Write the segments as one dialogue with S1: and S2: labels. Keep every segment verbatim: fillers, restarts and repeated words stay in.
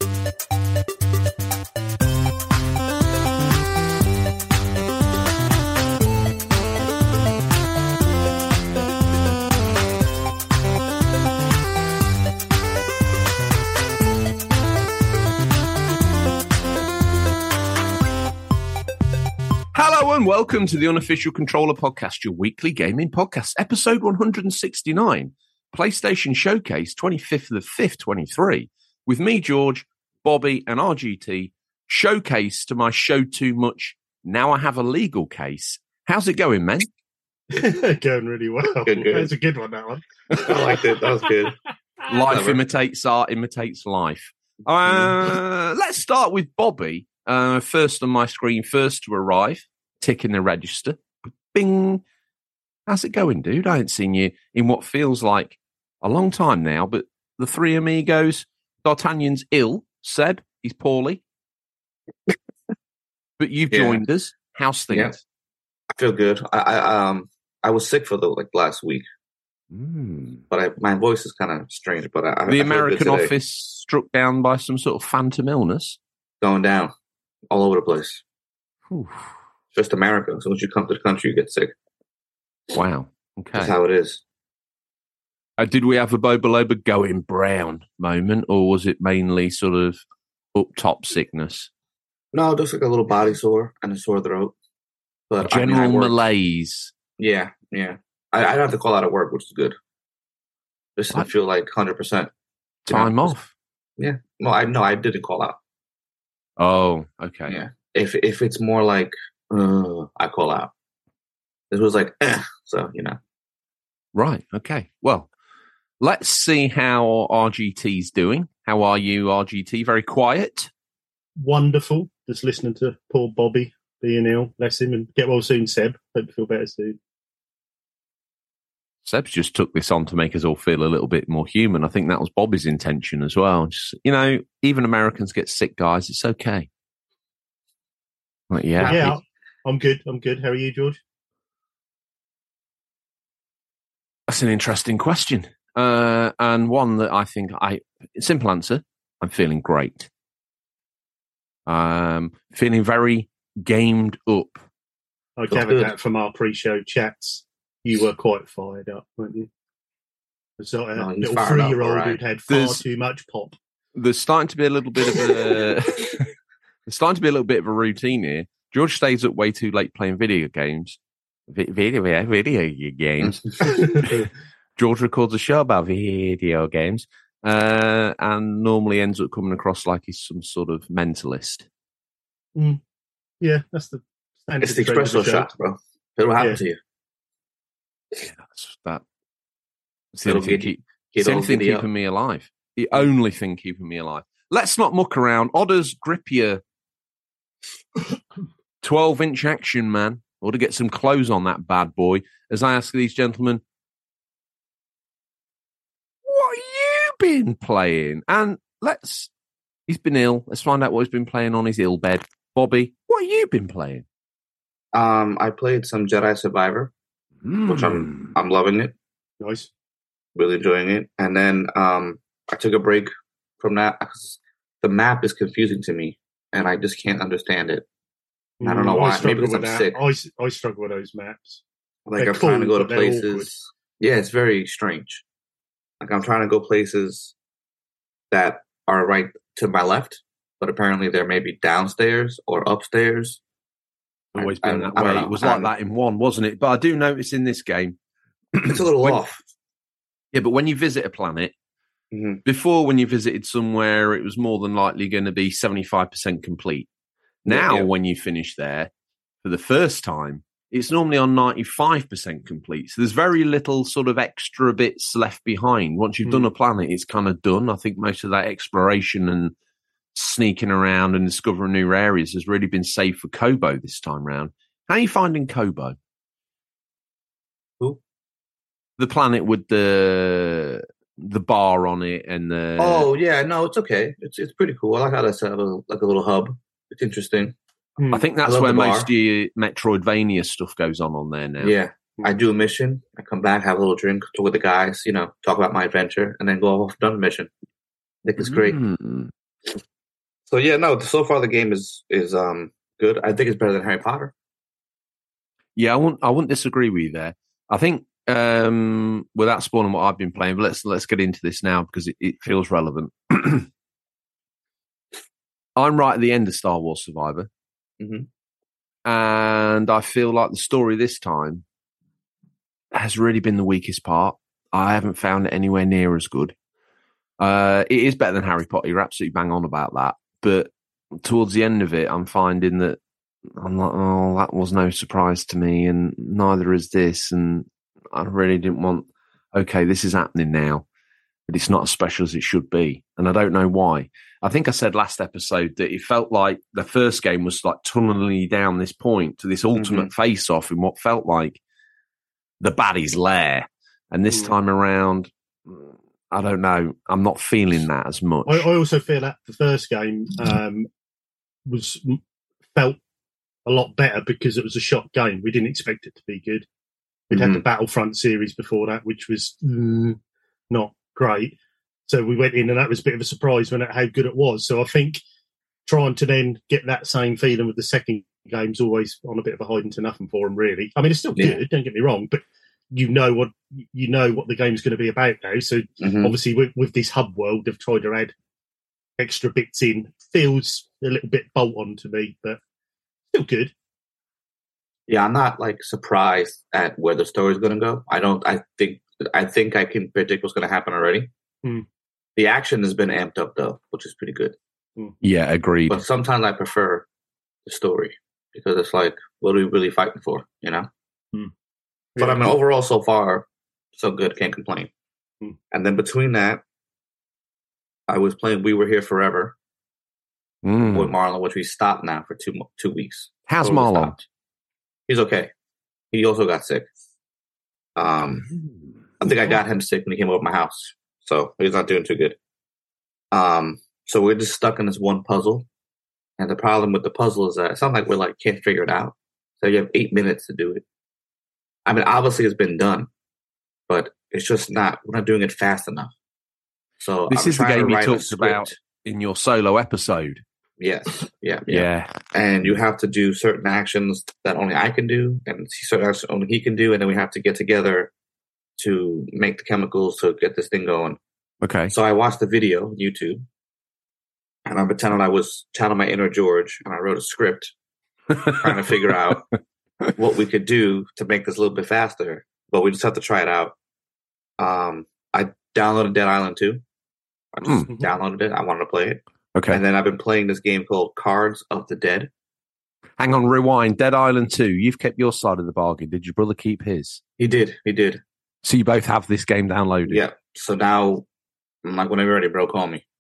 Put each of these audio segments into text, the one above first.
S1: Hello and welcome to the Unofficial Controller Podcast, your weekly gaming podcast, episode one hundred sixty-nine, PlayStation Showcase, twenty-fifth of the fifth, twenty-three, with me, George, Bobby, and R G T, showcase to my show too much. Now I have a legal case. How's it going, man?
S2: Going really well.
S3: Good, good.
S2: That was a good one, that one.
S3: I liked it. That was good.
S1: Life
S3: Clever.
S1: imitates art, imitates life. Uh, let's start with Bobby. Uh, first on my screen, first to arrive, ticking the register. Bing. How's it going, dude? I ain't seen you in what feels like a long time now, but the three amigos, D'Artagnan's ill. Seb, he's poorly. But you've
S3: Yeah.
S1: joined us. How's things?
S3: Yeah. I feel good. I, I um I was sick for the like last week,
S1: Mm.
S3: but I, my voice is kind of strange. But I, I
S1: The
S3: I feel
S1: American
S3: good today.
S1: office struck down by some sort of phantom illness.
S3: Going down all over the place.
S1: Whew.
S3: Just America. As soon as you come to the country, you get sick.
S1: Wow. Okay.
S3: That's how it is.
S1: Uh, did we have a Boba Loba going brown moment, or was it mainly sort of up top sickness?
S3: No, just like a little body sore and a sore throat. But I mean,
S1: General
S3: I worked-
S1: malaise.
S3: Yeah, yeah. I, I don't have to call out of work, which is good. Just to
S1: What?
S3: feel like hundred percent
S1: Time off.
S3: Yeah. Well, I no, I didn't call out.
S1: Oh, okay.
S3: Yeah. If if it's more like uh, I call out. This was like eh, so you know.
S1: Right. Okay. Well, let's see how R G T's doing. How are you, R G T? Very quiet.
S2: Wonderful. Just listening to poor Bobby being ill. Bless him and get well soon, Seb. Hope you feel better soon.
S1: Seb's just took this on to make us all feel a little bit more human. I think that was Bobby's intention as well. Just, you know, even Americans get sick, guys. It's okay. Like, yeah.
S2: Yeah, I'm good. I'm good. How are you, George?
S1: That's an interesting question. Uh, and one that I think I, simple answer, I'm feeling great. Um, feeling very gamed up.
S2: I
S3: That's
S2: gathered
S3: good.
S2: that from our pre-show chats. You were quite fired up, weren't you? It's like a
S3: No, he's
S2: little
S3: fired up,
S2: three-year-old
S3: all right.
S2: who'd had far
S1: There's-
S2: too much pop.
S1: There's starting to be a little bit of a, there's starting to be a little bit of a routine here. George stays up way too late playing video games. Vi- Video, video games. George records a show about video games, uh, and normally ends up coming across like he's some sort of mentalist.
S2: Yeah, that's the standard.
S3: It's the
S2: trend of
S3: espresso
S2: show.
S3: shot, bro. It'll happen
S2: Yeah.
S3: to you.
S1: Yeah, that's that. It's the
S3: It'll
S1: only thing,
S3: get-
S1: keep,
S3: get
S1: it's the
S3: all
S1: only thing
S3: giddy
S1: keeping
S3: up.
S1: me alive. The only thing keeping me alive. Let's not muck around. Odders Grippier, twelve-inch action man. Ought to get some clothes on that bad boy. As I ask these gentlemen, what you been playing? And let's. He's been ill. Let's find out what he's been playing on his ill bed. Bobby, what you been playing?
S3: Um, I played some Jedi Survivor, which I'm I'm loving it,
S2: Nice.
S3: really enjoying it. And then um, I took a break from that because the map is confusing to me, and I just can't understand it. I don't know
S2: Mm,
S3: why.
S2: I struggle
S3: Maybe because
S2: with
S3: I'm
S2: that.
S3: sick.
S2: I, s- I struggle with those maps.
S3: Like
S2: They're
S3: I'm trying to
S2: cool,
S3: go to
S2: but they're
S3: places.
S2: awkward.
S3: Yeah, it's very strange. Like I'm trying to go places that are right to my left, but apparently they're maybe downstairs or upstairs.
S1: Always
S3: I-
S1: been
S3: I-
S1: that
S3: I don't
S1: way.
S3: know.
S1: It was
S3: I
S1: like
S3: don't know.
S1: that in one, wasn't it? But I do notice in this game,
S3: It's a little
S1: When-
S3: off.
S1: yeah, but when you visit a planet,
S3: Mhm.
S1: before when you visited somewhere, it was more than likely going to be seventy-five percent complete.
S3: Yeah,
S1: Now,
S3: yeah.
S1: when you finish there for the first time, it's normally on ninety-five percent complete. So there's very little sort of extra bits left behind. Once you've
S2: Hmm.
S1: done a planet, it's kind of done. I think most of that exploration and sneaking around and discovering new areas has really been saved for Kobo this time round. How are you finding Kobo?
S3: Who?
S1: The planet with the the bar on it and the
S3: Oh yeah, no, it's okay. It's it's pretty cool. I like how that's a little, like a little hub. It's interesting.
S2: Hmm.
S1: I think
S3: I
S1: that's
S3: love
S1: where
S3: the bar.
S1: most of your Metroidvania stuff goes on on there now.
S3: Yeah, I do a mission. I come back, have a little drink, talk with the guys. You know, talk about my adventure, and then go off done the mission. I think it's great.
S1: Mm.
S3: So yeah, no. So far, the game is is um good. I think it's better than Harry Potter.
S1: Yeah, I wouldn't. I wouldn't disagree with you there. I think um, without spoiling what I've been playing, but let's let's get into this now because it, it feels relevant. I'm right at the end of Star Wars Survivor,
S3: mm-hmm.
S1: and I feel like the story this time has really been the weakest part. I haven't found it anywhere near as good. Uh, it is better than Harry Potter. You're absolutely bang on about that. But towards the end of it, I'm finding that I'm like, oh, that was no surprise to me, and neither is this. And I really didn't want, okay, this is happening now, but it's not as special as it should be. And I don't know why. I think I said last episode that it felt like the first game was like tunneling down this point to this ultimate mm-hmm. face-off in what felt like the baddie's lair. And this mm. time around, I don't know. I'm not feeling that as much.
S2: I, I also feel that the first game um, was felt a lot better because it was a shot game. We didn't expect it to be good. We'd mm-hmm. had the Battlefront series before that, which was mm, not great. So we went in, and that was a bit of a surprise when it, how good it was. So I think trying to then get that same feeling with the second game's always on a bit of a hiding to nothing for them, really. I mean, it's still good. Yeah. Don't get me wrong, but you know what you know what the game's going to be about now. So mm-hmm. obviously, with, with this hub world, they've tried to add extra bits in. Feels a little bit bolt on to me, but still good.
S3: Yeah, I'm not like surprised at where the story's going to go. I don't. I think. I think I can predict what's going to happen already.
S2: Mm.
S3: The action has been amped up though, which is pretty good.
S2: Mm.
S1: Yeah, agreed.
S3: But sometimes I prefer the story because it's like, what are we really fighting for? You know.
S2: Mm.
S3: But I mean, overall, so far, so good. Can't complain.
S2: Mm.
S3: And then between that, I was playing We Were Here Forever
S1: mm.
S3: with Marlon, which we stopped now for two two weeks.
S1: How's Marlon?
S3: He's okay. He also got sick. Um, I think I got him sick when he came over to my house, so he's not doing too good. Um, so we're just stuck in this one puzzle, and the problem with the puzzle is that it's not like we're like can't figure it out. So you have eight minutes to do it. I mean, obviously it's been done, but it's just not. We're not doing it fast enough. So
S1: this
S3: I'm
S1: is the game you talked
S3: script.
S1: about in your solo episode.
S3: Yes, yeah,
S1: yeah,
S3: yeah. And you have to do certain actions that only I can do, and certain actions only he can do, and then we have to get together to make the chemicals to get this thing going.
S1: Okay.
S3: So I watched the video on YouTube, and I pretended I was channeling my inner George, and I wrote a script trying to figure out what we could do to make this a little bit faster. But we just have to try it out. Um, I downloaded Dead Island two. I just mm. downloaded it. I wanted to play it.
S1: Okay.
S3: And then I've been playing this game called Cards of the Dead.
S1: Hang on, rewind. Dead Island two. You've kept your side of the bargain. Did your brother keep his?
S3: He did. He did.
S1: So you both have this game downloaded?
S3: Yeah. So now, I'm like, whenever you're ready, bro, call me.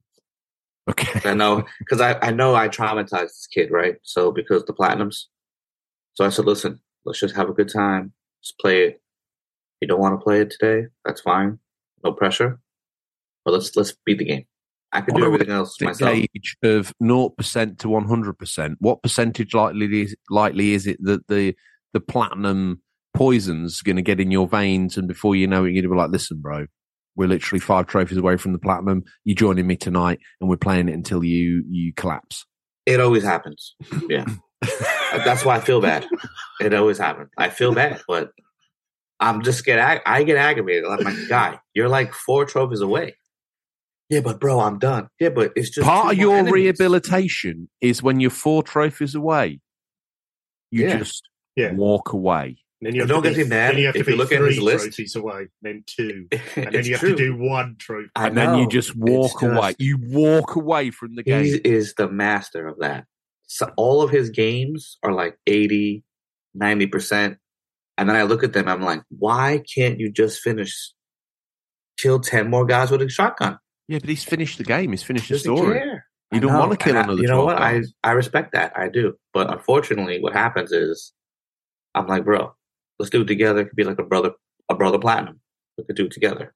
S1: Okay.
S3: I know, because I, I know I traumatized this kid, right? So because the Platinums. So I said, listen, let's just have a good time. Just play it. If you don't want to play it today, that's fine. No pressure. But let's let's beat the game. I can do everything else myself.
S1: Gauge of zero percent to one hundred percent. What percentage likely is, likely is it that the the platinum poison's going to get in your veins, and before you know it, you're going to be like, listen, bro, we're literally five trophies away from the platinum. You're joining me tonight, and we're playing it until you you collapse.
S3: It always happens. Yeah. That's why I feel bad. It always happens. I feel bad, but I'm just get ag- I get aggravated. I'm like, guy, you're like four trophies away. Yeah, but bro, I'm done. Yeah, but it's just
S1: part of your
S3: enemies.
S1: Rehabilitation is when you're four trophies away, you
S3: yeah.
S1: just
S2: yeah.
S1: walk away.
S2: And then you have
S3: don't
S2: to
S3: get
S2: be,
S3: me mad.
S2: Then you have
S3: if
S2: to
S3: you
S2: be
S3: look at
S2: three
S3: his list,
S2: trophies away, then two, and then you have
S3: true.
S2: to do one trophy,
S1: and
S3: know.
S1: then you just walk
S3: just,
S1: away. You walk away from the game.
S3: He is the master of that. So all of his games are like eighty, ninety percent. And then I look at them, I'm like, why can't you just finish, kill ten more guys with a shotgun?
S1: Yeah, but he's finished the game. He's finished the
S3: Doesn't
S1: story.
S3: Care.
S1: You don't want to kill
S3: I,
S1: another
S3: You know what? I,
S1: guys.
S3: I respect that. I do. But unfortunately, what happens is, I'm like, bro, let's do it together. It could be like a brother, a brother platinum. We could do it together.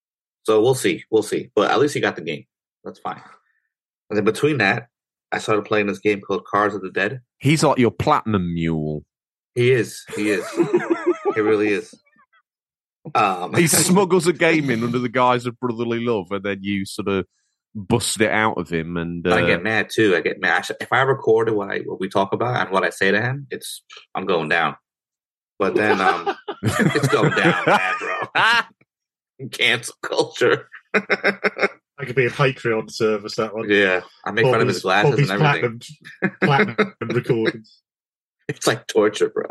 S3: So we'll see. We'll see. But at least he got the game. That's fine. And then between that, I started playing this game called Cards of the Dead.
S1: He's like your platinum mule.
S3: He is. He is. He really is. Um,
S1: he smuggles a game in under the guise of brotherly love, and then you sort of busted it out of him. And uh,
S3: I get mad too. I get mad. If I recorded what I what we talk about and what I say to him, it's I'm going down. But then um, it's going down, bad, bro. Cancel culture.
S2: That could be a Patreon service, that one.
S3: Yeah, I make Bobby's, fun of his glasses
S2: Bobby's
S3: and everything.
S2: Platinum, platinum recordings.
S3: It's like torture, bro.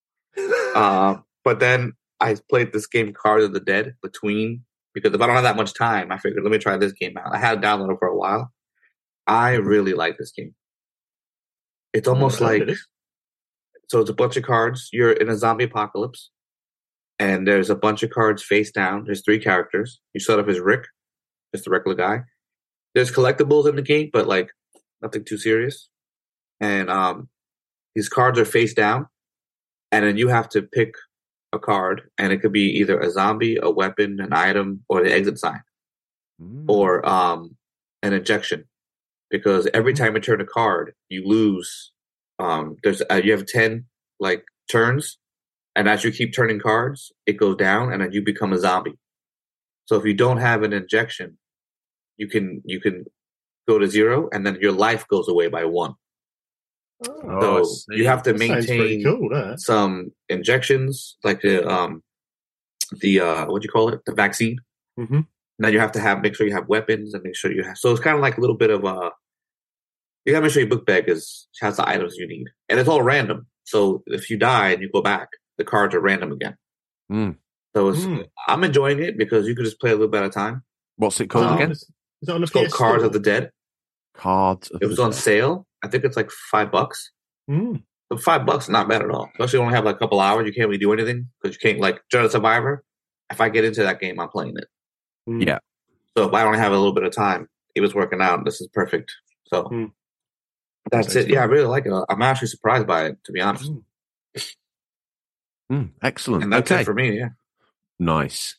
S3: um, but then I played this game, Cards of the Dead, between because if I don't have that much time, I figured let me try this game out. I had it downloaded for a while. I really like this game. It's almost like it so it's a bunch of cards. You're in a zombie apocalypse, and there's a bunch of cards face down. There's three characters. You start off as Rick. Just a regular guy. There's collectibles in the game, but like nothing too serious. And um, these cards are face down, and then you have to pick a card, and it could be either a zombie, a weapon, an item, or the exit sign, mm. or um, an injection. Because every time you turn a card, you lose. Um, there's uh, you have ten like turns, and as you keep turning cards, it goes down, and then you become a zombie. So if you don't have an injection, you can you can go to zero, and then your life goes away by one. Oh, so you have to
S2: that
S3: maintain
S2: cool, that.
S3: some injections, like the um the uh what do you call it, the vaccine.
S2: Mm-hmm.
S3: Then you have to have make sure you have weapons and make sure you have. So it's kind of like a little bit of a. You gotta make sure your book bag is has the items you need, and it's all random. So if you die and you go back, the cards are random again.
S1: Mm.
S3: So it's, mm. I'm enjoying it because you can just play a little bit at a time.
S1: What's it called
S2: oh,
S1: again?
S2: Is it on the
S3: it's called Cards of the Dead.
S1: Cards. Of
S3: it was
S1: the
S3: on
S1: Dead.
S3: sale. I think it's like five bucks.
S2: Mm.
S3: So five bucks, not bad at all. Especially when you only have like a couple hours, you can't really do anything because you can't like Journey Survivor. If I get into that game, I'm playing it.
S1: Mm. Yeah.
S3: So if I only have a little bit of time, it was working out. This is perfect. So mm. that's, that's it. Cool. Yeah, I really like it. I'm actually surprised by it, to be honest.
S1: Mm. Mm, excellent.
S3: And that's
S1: okay.
S3: it for me. Yeah.
S1: Nice.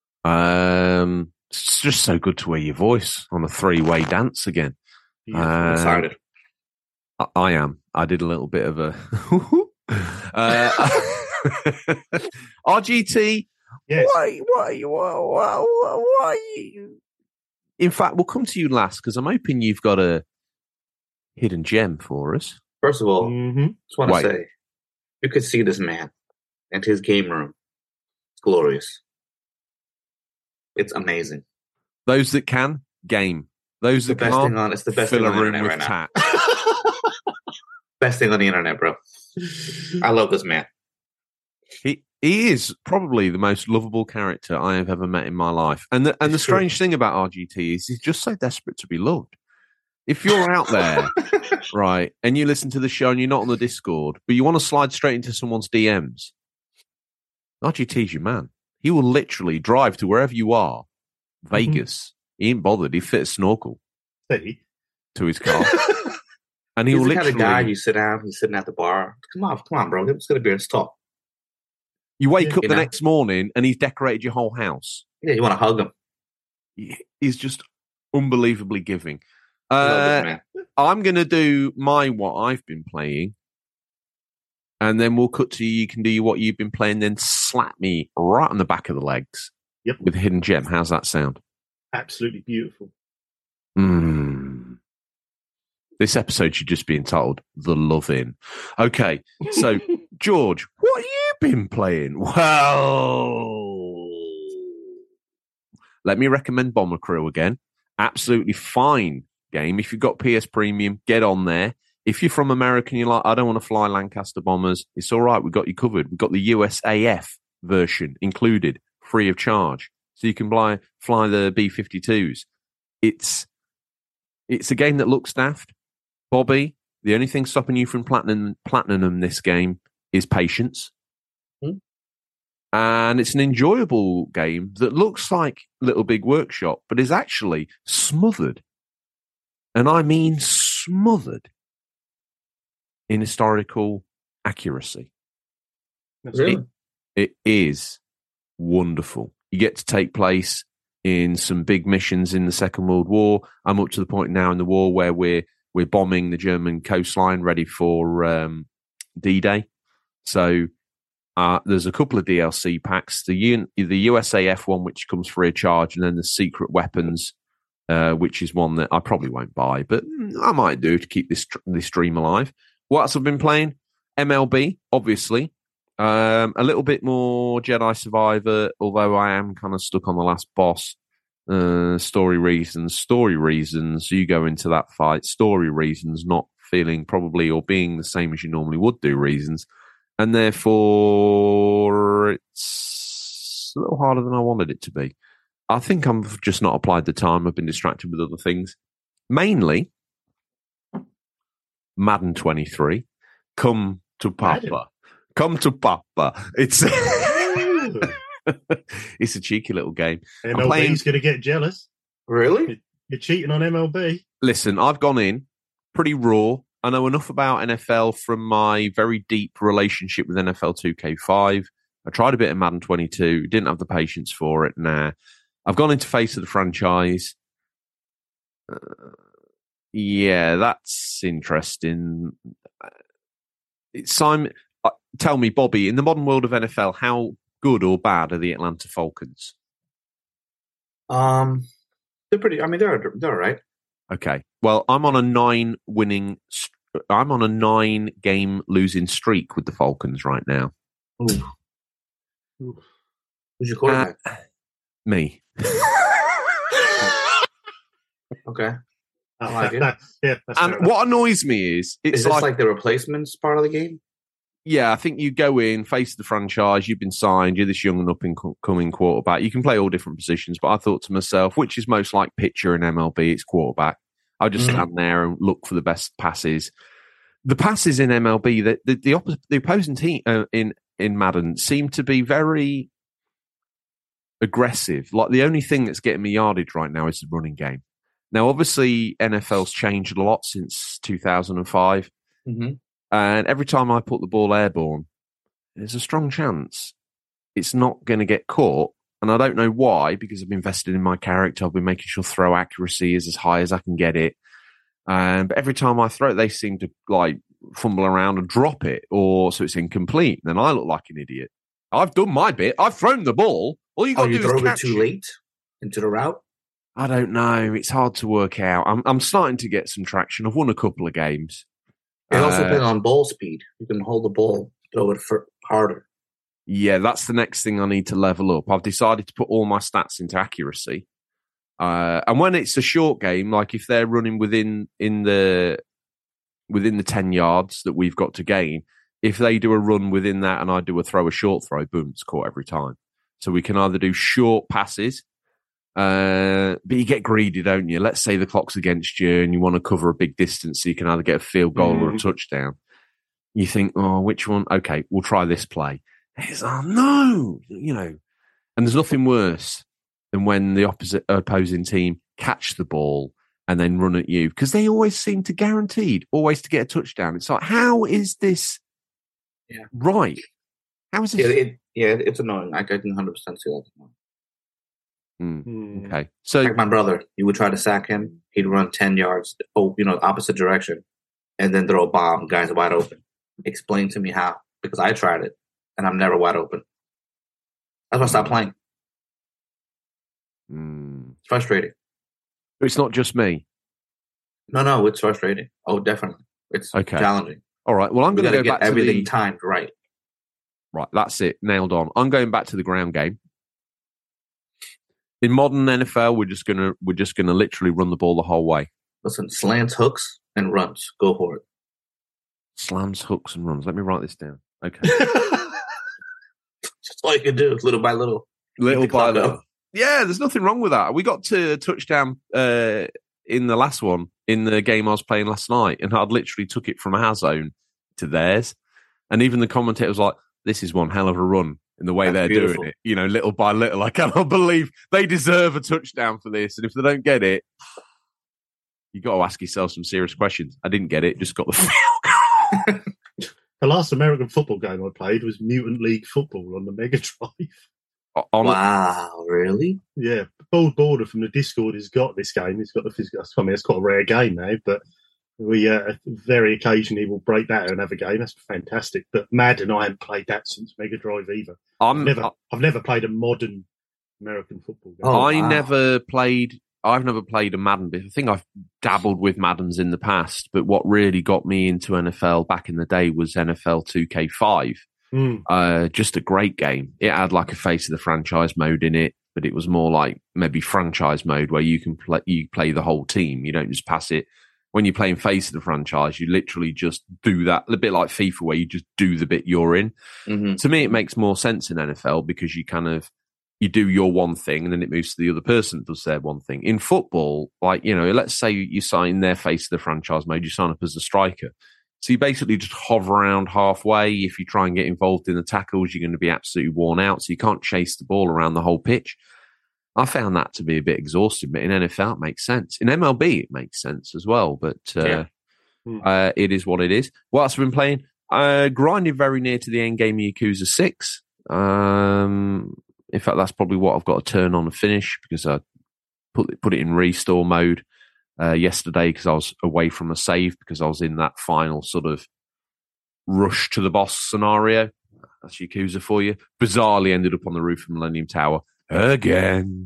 S1: Um, it's just so good to hear your voice on a three-way dance again.
S3: Yeah, I'm uh, excited.
S1: I, I am. I did a little bit of a uh, R G T.
S2: Yes.
S1: Why? Why? Why? Why? Why? In fact, we'll come to you last because I'm hoping you've got a hidden gem for us.
S3: First of all,
S2: mm-hmm.
S3: just want to say, you could see this man and his game room. It's glorious. It's amazing.
S1: Those that can, game. Those that
S3: the best
S1: can't,
S3: thing on, it's the best
S1: fill
S3: thing on
S1: a
S3: the
S1: room
S3: internet
S1: with
S3: right
S1: tat.
S3: now. Best thing on the internet, bro. I love this man.
S1: He he is probably the most lovable character I have ever met in my life. And the, and it's the strange true. thing about R G T is he's just so desperate to be loved. If you're out there, right, and you listen to the show and you're not on the Discord, but you want to slide straight into someone's D Ms, R G T's your man. He will literally drive to wherever you are, Vegas. Mm-hmm. He ain't bothered. He fit a snorkel
S2: Steady.
S1: to his car. And he
S3: he's
S1: will
S3: the
S1: literally...
S3: kind of guy you sit down, he's sitting at the bar. Come on, come on, bro. Let's get a beer and talk.
S1: You wake
S3: yeah,
S1: up
S3: you
S1: the
S3: know?
S1: next morning and he's decorated your whole house.
S3: Yeah, you want to hug him.
S1: He's just unbelievably giving. Uh, I'm going to do my what I've been playing. And then we'll cut to you. You can do what you've been playing, then slap me right on the back of the legs
S2: yep.
S1: with a hidden gem. How's that sound?
S2: Absolutely beautiful.
S1: Mm. This episode should just be entitled The Love-In. Okay, so, George, what have you been playing? Well, let me recommend Bomber Crew again. Absolutely fine game. If you've got P S Premium, get on there. If you're from America and you're like, I don't want to fly Lancaster bombers, it's all right. We've got you covered. We've got the U S A F version included, free of charge. So you can fly, fly the B fifty-twos. It's it's a game that looks daft. Bobby, the only thing stopping you from platinum platinum this game is patience.
S3: Mm.
S1: And it's an enjoyable game that looks like Little Big Workshop, but is actually smothered. And I mean smothered in historical accuracy.
S3: Really?
S1: It, it is wonderful. You get to take place in some big missions in the Second World War. I'm up to the point now in the war where we're we're bombing the German coastline, ready for um, D-Day. So uh, there's a couple of D L C packs: the U- the U S A F one, which comes free of charge, and then the secret weapons uh, which is one that I probably won't buy, but I might do to keep this this dream alive. What else I've been playing? M L B, obviously. Um, a little bit more Jedi Survivor, although I am kind of stuck on the last boss. Uh, story reasons, story reasons. You go into that fight, story reasons, not feeling probably or being the same as you normally would do reasons. And therefore, it's a little harder than I wanted it to be. I think I've just not applied the time. I've been distracted with other things. Mainly, Madden twenty-three. Come to Papa. Madden. Come to Papa. It's it's a cheeky little game.
S2: M L B's going to get jealous.
S3: Really?
S2: You're cheating on M L B.
S1: Listen, I've gone in pretty raw. I know enough about N F L from my very deep relationship with N F L two K five. I tried a bit of Madden twenty-two. Didn't have the patience for it. Nah. I've gone into face of the franchise. Uh, yeah, that's interesting. Simon, uh, tell me, Bobby, in the modern world of N F L, how good or bad are the Atlanta Falcons?
S3: Um, they're pretty. I mean, they're they're all right.
S1: Okay. Well, I'm on a nine winning. I'm on a nine game losing streak with the Falcons right now.
S3: Ooh. Ooh. Who's your quarterback?
S1: Uh, me.
S3: Okay.
S2: I like it. Yeah,
S1: and what annoys me is it's
S3: is this
S1: like,
S3: like the replacements part of the game?
S1: Yeah, I think you go in, face the franchise, you've been signed, you're this young and up-and-coming quarterback. You can play all different positions, but I thought to myself, which is most like pitcher in M L B, it's quarterback. I'll just mm-hmm. stand there and look for the best passes. The passes in M L B, the the, the, opp- the opposing team uh, in, in Madden seem to be very aggressive. Like the only thing that's getting me yardage right now is the running game. Now, obviously, N F L's changed a lot since two thousand five.
S3: Mm-hmm.
S1: And every time I put the ball airborne, there's a strong chance it's not going to get caught. And I don't know why, because I've invested in my character. I've been making sure throw accuracy is as high as I can get it. Um, but every time I throw it, they seem to like fumble around and drop it, or so it's incomplete. Then I look like an idiot. I've done my bit. I've thrown the ball. All you got
S3: oh,
S1: to
S3: you
S1: do
S3: throw
S1: is catch
S3: it too late into the route.
S1: I don't know. It's hard to work out. I'm I'm starting to get some traction. I've won a couple of games.
S3: It also
S1: uh,
S3: depends on ball speed. You can hold the ball, throw it for harder.
S1: Yeah, that's the next thing I need to level up. I've decided to put all my stats into accuracy. Uh, and when it's a short game, like if they're running within in the within the ten yards that we've got to gain, if they do a run within that and I do a throw, a short throw, boom, it's caught every time. So we can either do short passes, uh, but you get greedy, don't you? Let's say the clock's against you and you want to cover a big distance, so you can either get a field goal mm. or a touchdown. You think, oh, which one? Okay, we'll try this play. It's, oh, no, you know. And there's nothing worse than when the opposite opposing team catch the ball and then run at you, because they always seem to guaranteed always to get a touchdown. It's like, how is this
S3: yeah.
S1: right? How is this?
S3: Yeah, it, yeah it's annoying. I can one hundred percent see that.
S1: Mm. Mm. Okay, so
S3: like my brother, you would try to sack him, he'd run ten yards, oh, you know, opposite direction, and then throw a bomb. Guys wide open. Explain to me how, because I tried it and I'm never wide open. That's why I stopped playing.
S1: Mm.
S3: It's frustrating.
S1: It's not just me.
S3: No, no, it's frustrating. Oh, definitely, it's okay. Challenging.
S1: All right. Well, I'm going to go
S3: get
S1: back to
S3: everything
S1: the...
S3: timed right.
S1: Right, that's it. Nailed on. I'm going back to the ground game. In modern N F L, we're just gonna we're just gonna literally run the ball the whole way.
S3: Listen, slants, hooks, and runs. Go for it.
S1: Slams, hooks, and runs. Let me write this down. Okay.
S3: That's all you can do, little by little.
S1: Little by little. Yeah, there's nothing wrong with that. We got to a touchdown uh, in the last one in the game I was playing last night, and I'd literally took it from our zone to theirs, and even the commentator was like, "This is one hell of a run." In the way That's they're beautiful. Doing it, you know, little by little. I cannot believe they deserve a touchdown for this. And if they don't get it, you got to ask yourself some serious questions. I didn't get it, just got the field goal.
S2: The last American football game I played was Mutant League Football on the Mega Drive.
S3: On wow, really?
S2: Yeah. Bold Border from the Discord has got this game. He's got the physical. I mean, it's quite a rare game now, but we uh, very occasionally will break that and have a game. That's fantastic. But Madden, I haven't played that since Mega Drive either.
S1: I'm,
S2: I've never, I've never played a modern American football game.
S1: Oh, I wow. never played I've never played a Madden before. I think I've dabbled with Maddens in the past, but what really got me into N F L back in the day was N F L two K five.
S2: Mm.
S1: Uh, just a great game. It had like a face of the franchise mode in it, but it was more like maybe franchise mode where you can play, you play the whole team. You don't just pass it. When you're playing face of the franchise, you literally just do that, a bit like FIFA where you just do the bit you're in.
S3: Mm-hmm.
S1: To me, it makes more sense in N F L because you kind of, you do your one thing and then it moves to the other person that does their one thing. In football, like, you know, let's say you sign their face of the franchise mode, you sign up as a striker. So you basically just hover around halfway. If you try and get involved in the tackles, you're going to be absolutely worn out. So you can't chase the ball around the whole pitch. I found that to be a bit exhausting, but in N F L, it makes sense. In M L B, it makes sense as well, but uh,
S3: Yeah.
S1: uh, it is what it is. What else have I been playing? Uh, grinded very near to the end game of Yakuza six. Um, in fact, that's probably what I've got to turn on and finish because I put it, put it in restore mode uh, yesterday because I was away from a save because I was in that final sort of rush to the boss scenario. That's Yakuza for you. Bizarrely ended up on the roof of Millennium Tower again.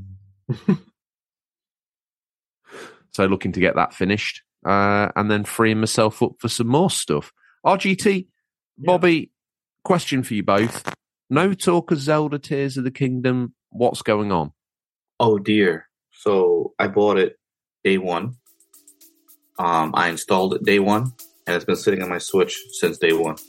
S1: So looking to get that finished uh, and then freeing myself up for some more stuff. R G T, Bobby, question for you both. No talk of Zelda Tears of the Kingdom. What's going on?
S3: Oh dear. So I bought it day one. Um, I installed it day one, and it's been sitting on my Switch since day one.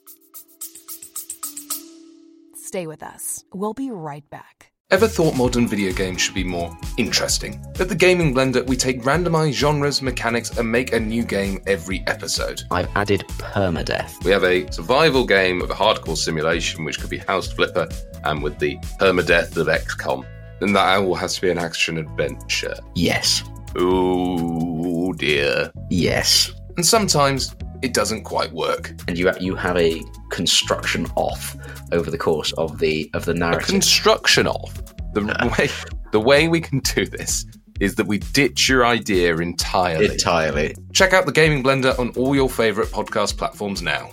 S4: Stay with us. We'll be right back.
S5: Ever thought modern video games should be more interesting? At the Gaming Blender, we take randomized genres, mechanics, and make a new game every episode.
S6: I've added permadeath.
S5: We have a survival game of a hardcore simulation, which could be House Flipper, and with the permadeath of X COM. Then that all has to be an action-adventure.
S6: Yes.
S5: Oh dear.
S6: Yes.
S5: And sometimes it doesn't quite work.
S6: And you you have a construction off over the course of the of the
S5: A
S6: narrative.
S5: construction off. The way the way we can do this is that we ditch your idea entirely.
S6: Entirely.
S5: Check out the Gaming Blender on all your favourite podcast platforms now.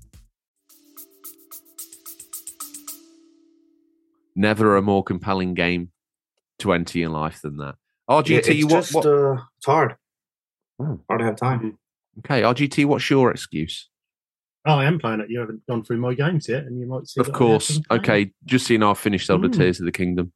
S1: Never a more compelling game to enter your life than that. R G T,
S3: Yeah, it's
S1: what,
S3: just,
S1: what?
S3: Uh, it's hard.
S1: Oh.
S3: Hard to have time.
S1: Okay, R G T, what's your excuse?
S2: Oh, I am playing it. You haven't gone through my games yet, and you might see.
S1: Of
S2: that I
S1: course.
S2: haven't played.
S1: Okay, just so you know, I've finished Zelda
S2: Mm.
S1: Tears of the Kingdom.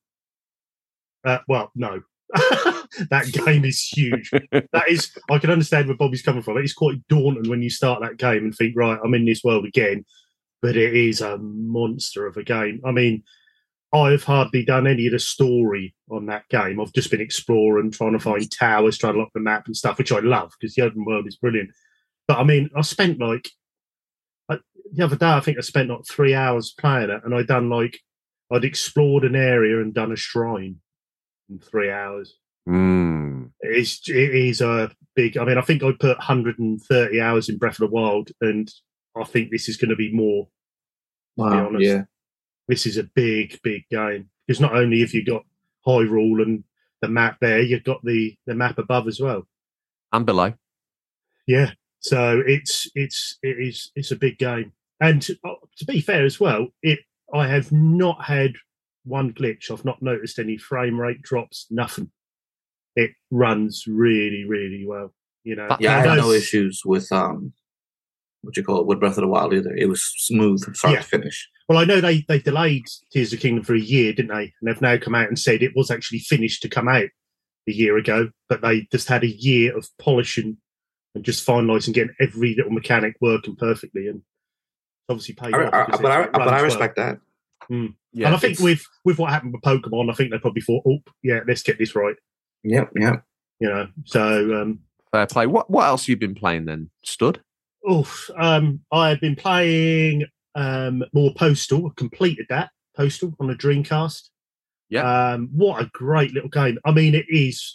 S2: Uh, well, no. That game is huge. That is, I can understand where Bobby's coming from. It's quite daunting when you start that game and think, right, I'm in this world again. But it is a monster of a game. I mean, I've hardly done any of the story on that game. I've just been exploring, trying to find towers, trying to lock the map and stuff, which I love because the open world is brilliant. But I mean, I spent like, I, the other day, I think I spent like three hours playing it, and I'd done like, I'd explored an area and done a shrine in three hours.
S1: Mm.
S2: It's, it is a big, I mean, I think I put one hundred thirty hours in Breath of the Wild, and I think this is going to be more, to be honest.
S3: yeah.
S2: This is a big, big game. Because not only have you got Hyrule and the map there, you've got the, the map above as well.
S1: And below.
S2: Yeah. So it's it's it is it's a big game. And to, to be fair as well, it I have not had one glitch. I've not noticed any frame rate drops, nothing. It runs really, really well. You know.
S3: Yeah, I had no
S2: Those-
S3: issues with um, what you call it, with Breath of the Wild either. It was smooth from start
S2: Yeah.
S3: to finish.
S2: Well, I know they, they delayed Tears of the Kingdom for a year, didn't they? And they've now come out and said it was actually finished to come out a year ago, but they just had a year of polishing and just finalising, getting every little mechanic working perfectly, and obviously paid
S3: I,
S2: off.
S3: I,
S2: because
S3: but
S2: it
S3: I, but
S2: runs
S3: I
S2: well.
S3: respect that.
S1: Yeah,
S2: and I think
S1: it's-
S2: with with what happened with Pokemon, I think they probably thought, oh, yeah, let's get this right.
S3: Yep, yep.
S2: You know, so um,
S1: fair play. What what else have you been playing then, Stud?
S2: oof, um, I have been playing um, more Postal. I completed that Postal on the Dreamcast.
S1: Yeah.
S2: Um, what a great little game. I mean, it is.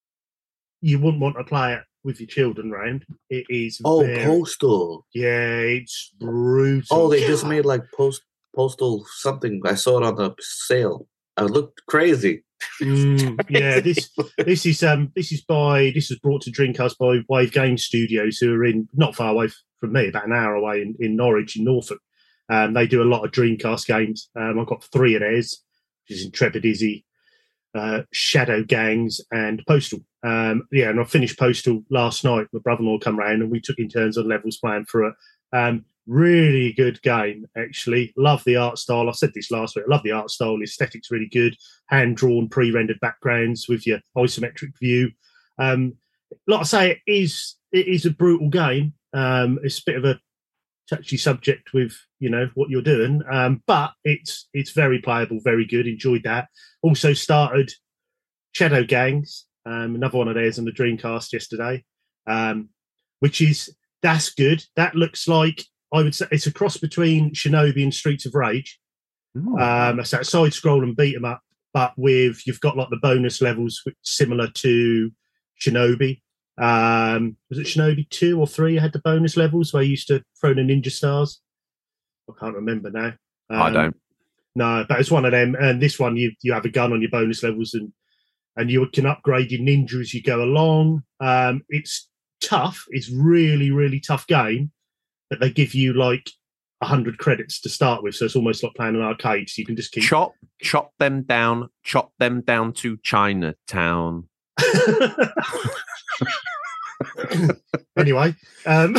S2: You wouldn't want to play it with your children round. It is.
S3: Oh,
S2: very,
S3: Postal.
S2: Yeah, it's brutal.
S3: Oh, they just made like post Postal something. I saw it on the sale. It looked crazy.
S2: Mm, yeah, this this is um this is by this is brought to Dreamcast by Wave Game Studios, who are in not far away from me, about an hour away in, in Norwich, in Norfolk. Um, they do a lot of Dreamcast games. Um, I've got three of theirs, which is Intrepid Izzy, uh, Shadow Gangs, and Postal. Um, yeah, and I finished Postal last night. My brother-in-law come round and we took in turns on levels playing through it. Um, really good game, actually. Love the art style. I said this last week. I love the art style. The aesthetic's really good. Hand-drawn, pre-rendered backgrounds with your isometric view. Um, like I say, it is it is a brutal game. Um, it's a bit of a touchy subject with, you know, what you're doing. Um, but it's it's very playable, very good. Enjoyed that. Also started Shadow Gangs, um, another one of theirs on the Dreamcast yesterday, um, which is, that's good. That looks like, I would say, it's a cross between Shinobi and Streets of Rage.
S1: Ooh.
S2: Um, it's that side scroll and beat 'em up, but with, you've got like the bonus levels which similar to Shinobi. Um, was it Shinobi two or three? You had the bonus levels where you used to throw the ninja stars. I can't remember now. Um,
S1: I don't.
S2: No, but it's one of them. And this one, you you have a gun on your bonus levels, and and you can upgrade your ninja as you go along. Um, it's tough. It's really really tough game, but they give you like a hundred credits to start with, so it's almost like playing an arcade. So you can just keep
S1: Chop, chop them down, chop them down to Chinatown.
S2: Anyway, um,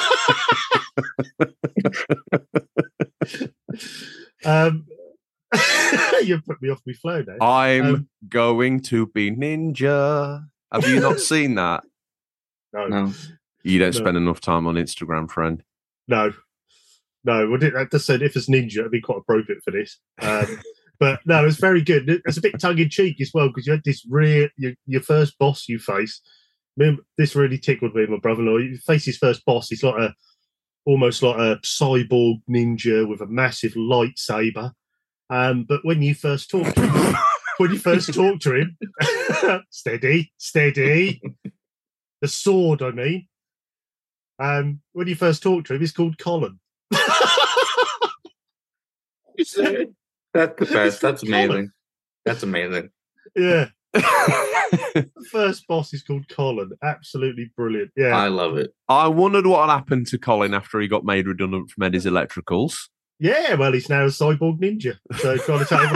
S2: um, you put me off my flow now.
S1: I'm
S2: Um,
S1: going to be ninja. Have you not seen that?
S2: No,
S3: No.
S1: You don't
S2: No.
S1: spend enough time on Instagram, friend.
S2: no, no. Well, that just said if it's ninja, it'd be quite appropriate for this. Um, but no, it's very good. It's a bit tongue in cheek as well because you had this real your, your first boss you face. Remember, this really tickled me, my brother-in-law. You face his first boss. He's like a almost like a cyborg ninja with a massive lightsaber. Um, but when you first talk to him, when you first talk to him, steady, steady, the sword, I mean. Um, when you first talk to him, he's called Colin.
S3: That's the best. That's amazing. That's amazing.
S2: Yeah. The first boss is called Colin. Absolutely brilliant. Yeah.
S3: I love it.
S1: I wondered what had happened to Colin after he got made redundant from Eddie's Electricals.
S2: Yeah, well, he's now a cyborg ninja, so trying to take over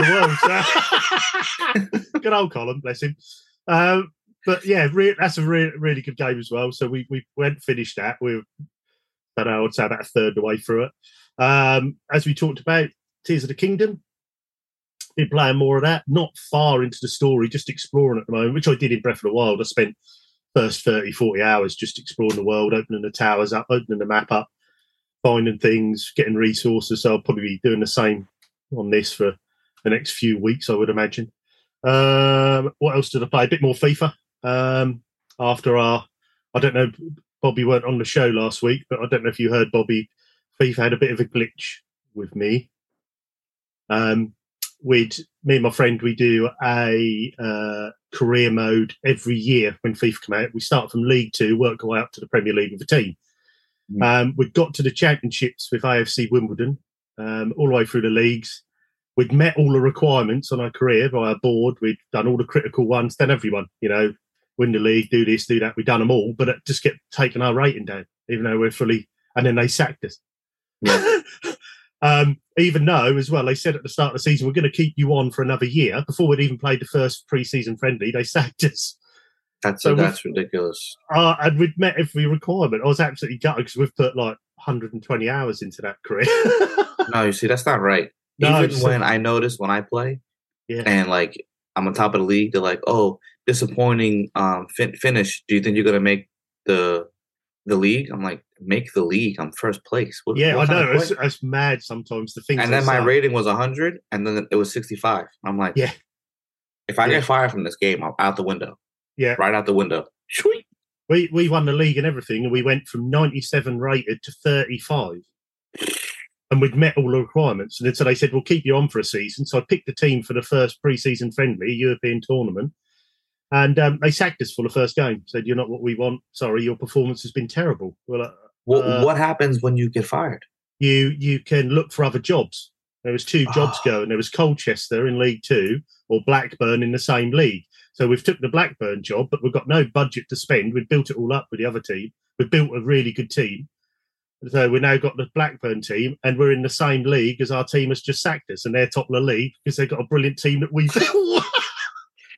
S2: the world. So. Good old Colin, bless him. Um, but yeah, re- that's a re- really good game as well. So we we went finished that. We were, I don't know, I'd say about a third of the way through it. Um, as we talked about, Tears of the Kingdom. Been playing more of that. Not far into the story, just exploring at the moment, which I did in Breath of the Wild. I spent first thirty, forty hours just exploring the world, opening the towers up, opening the map up, finding things, getting resources. So I'll probably be doing the same on this for the next few weeks, I would imagine. Um, what else did I play? A bit more FIFA. Um, after our, I don't know, Bobby weren't on the show last week, but I don't know if you heard, Bobby, FIFA had a bit of a glitch with me. Um, we'd, me and my friend, we do a uh, career mode every year when FIFA come out. We start from League Two, work our way up to the Premier League with a team. Mm. Um, we'd got to the championships with A F C Wimbledon, um, all the way through the leagues. We'd met all the requirements on our career by our board. We'd done all the critical ones, done everyone, you know, win the league, do this, do that. We'd done them all, but it just kept taking our rating down, even though we're fully, and then they sacked us. Yeah. um, even though, as well, they said at the start of the season, we're going to keep you on for another year. Before we'd even played the first pre-season friendly, they sacked us.
S3: That's so that's ridiculous.
S2: Uh, and we'd met every requirement. I was absolutely gutted because we've put like one hundred twenty hours into that career.
S3: No, you see, that's not right.
S2: No,
S3: Even when I notice when I play,
S2: yeah,
S3: and like I'm on top of the league, they're like, "Oh, disappointing um, fin- finish. Do you think you're gonna make the the league?" I'm like, "Make the league. I'm first place." What,
S2: yeah,
S3: what
S2: I know. It's, it's mad sometimes. The things.
S3: And then my rating was one hundred, and then it was sixty-five. I'm like,
S2: yeah.
S3: If I
S2: yeah.
S3: get fired from this game, I'm out the window.
S2: Yeah,
S3: right out the window.
S2: We we won the league and everything, and we went from ninety-seven rated to thirty-five. And we'd met all the requirements. And then so they said, we'll keep you on for a season. So I picked the team for the first pre-season friendly European tournament. And um, they sacked us for the first game. Said, you're not what we want. Sorry, your performance has been terrible. Well, uh,
S3: what,
S2: uh,
S3: what happens when you get fired?
S2: You you can look for other jobs. There was two jobs
S3: oh.
S2: going. There was Colchester in League Two or Blackburn in the same league. So we've took the Blackburn job, but we've got no budget to spend. We've built it all up with the other team. We've built a really good team. So we've now got the Blackburn team, and we're in the same league as our team has just sacked us, and they're top of the league because they've got a brilliant team that we've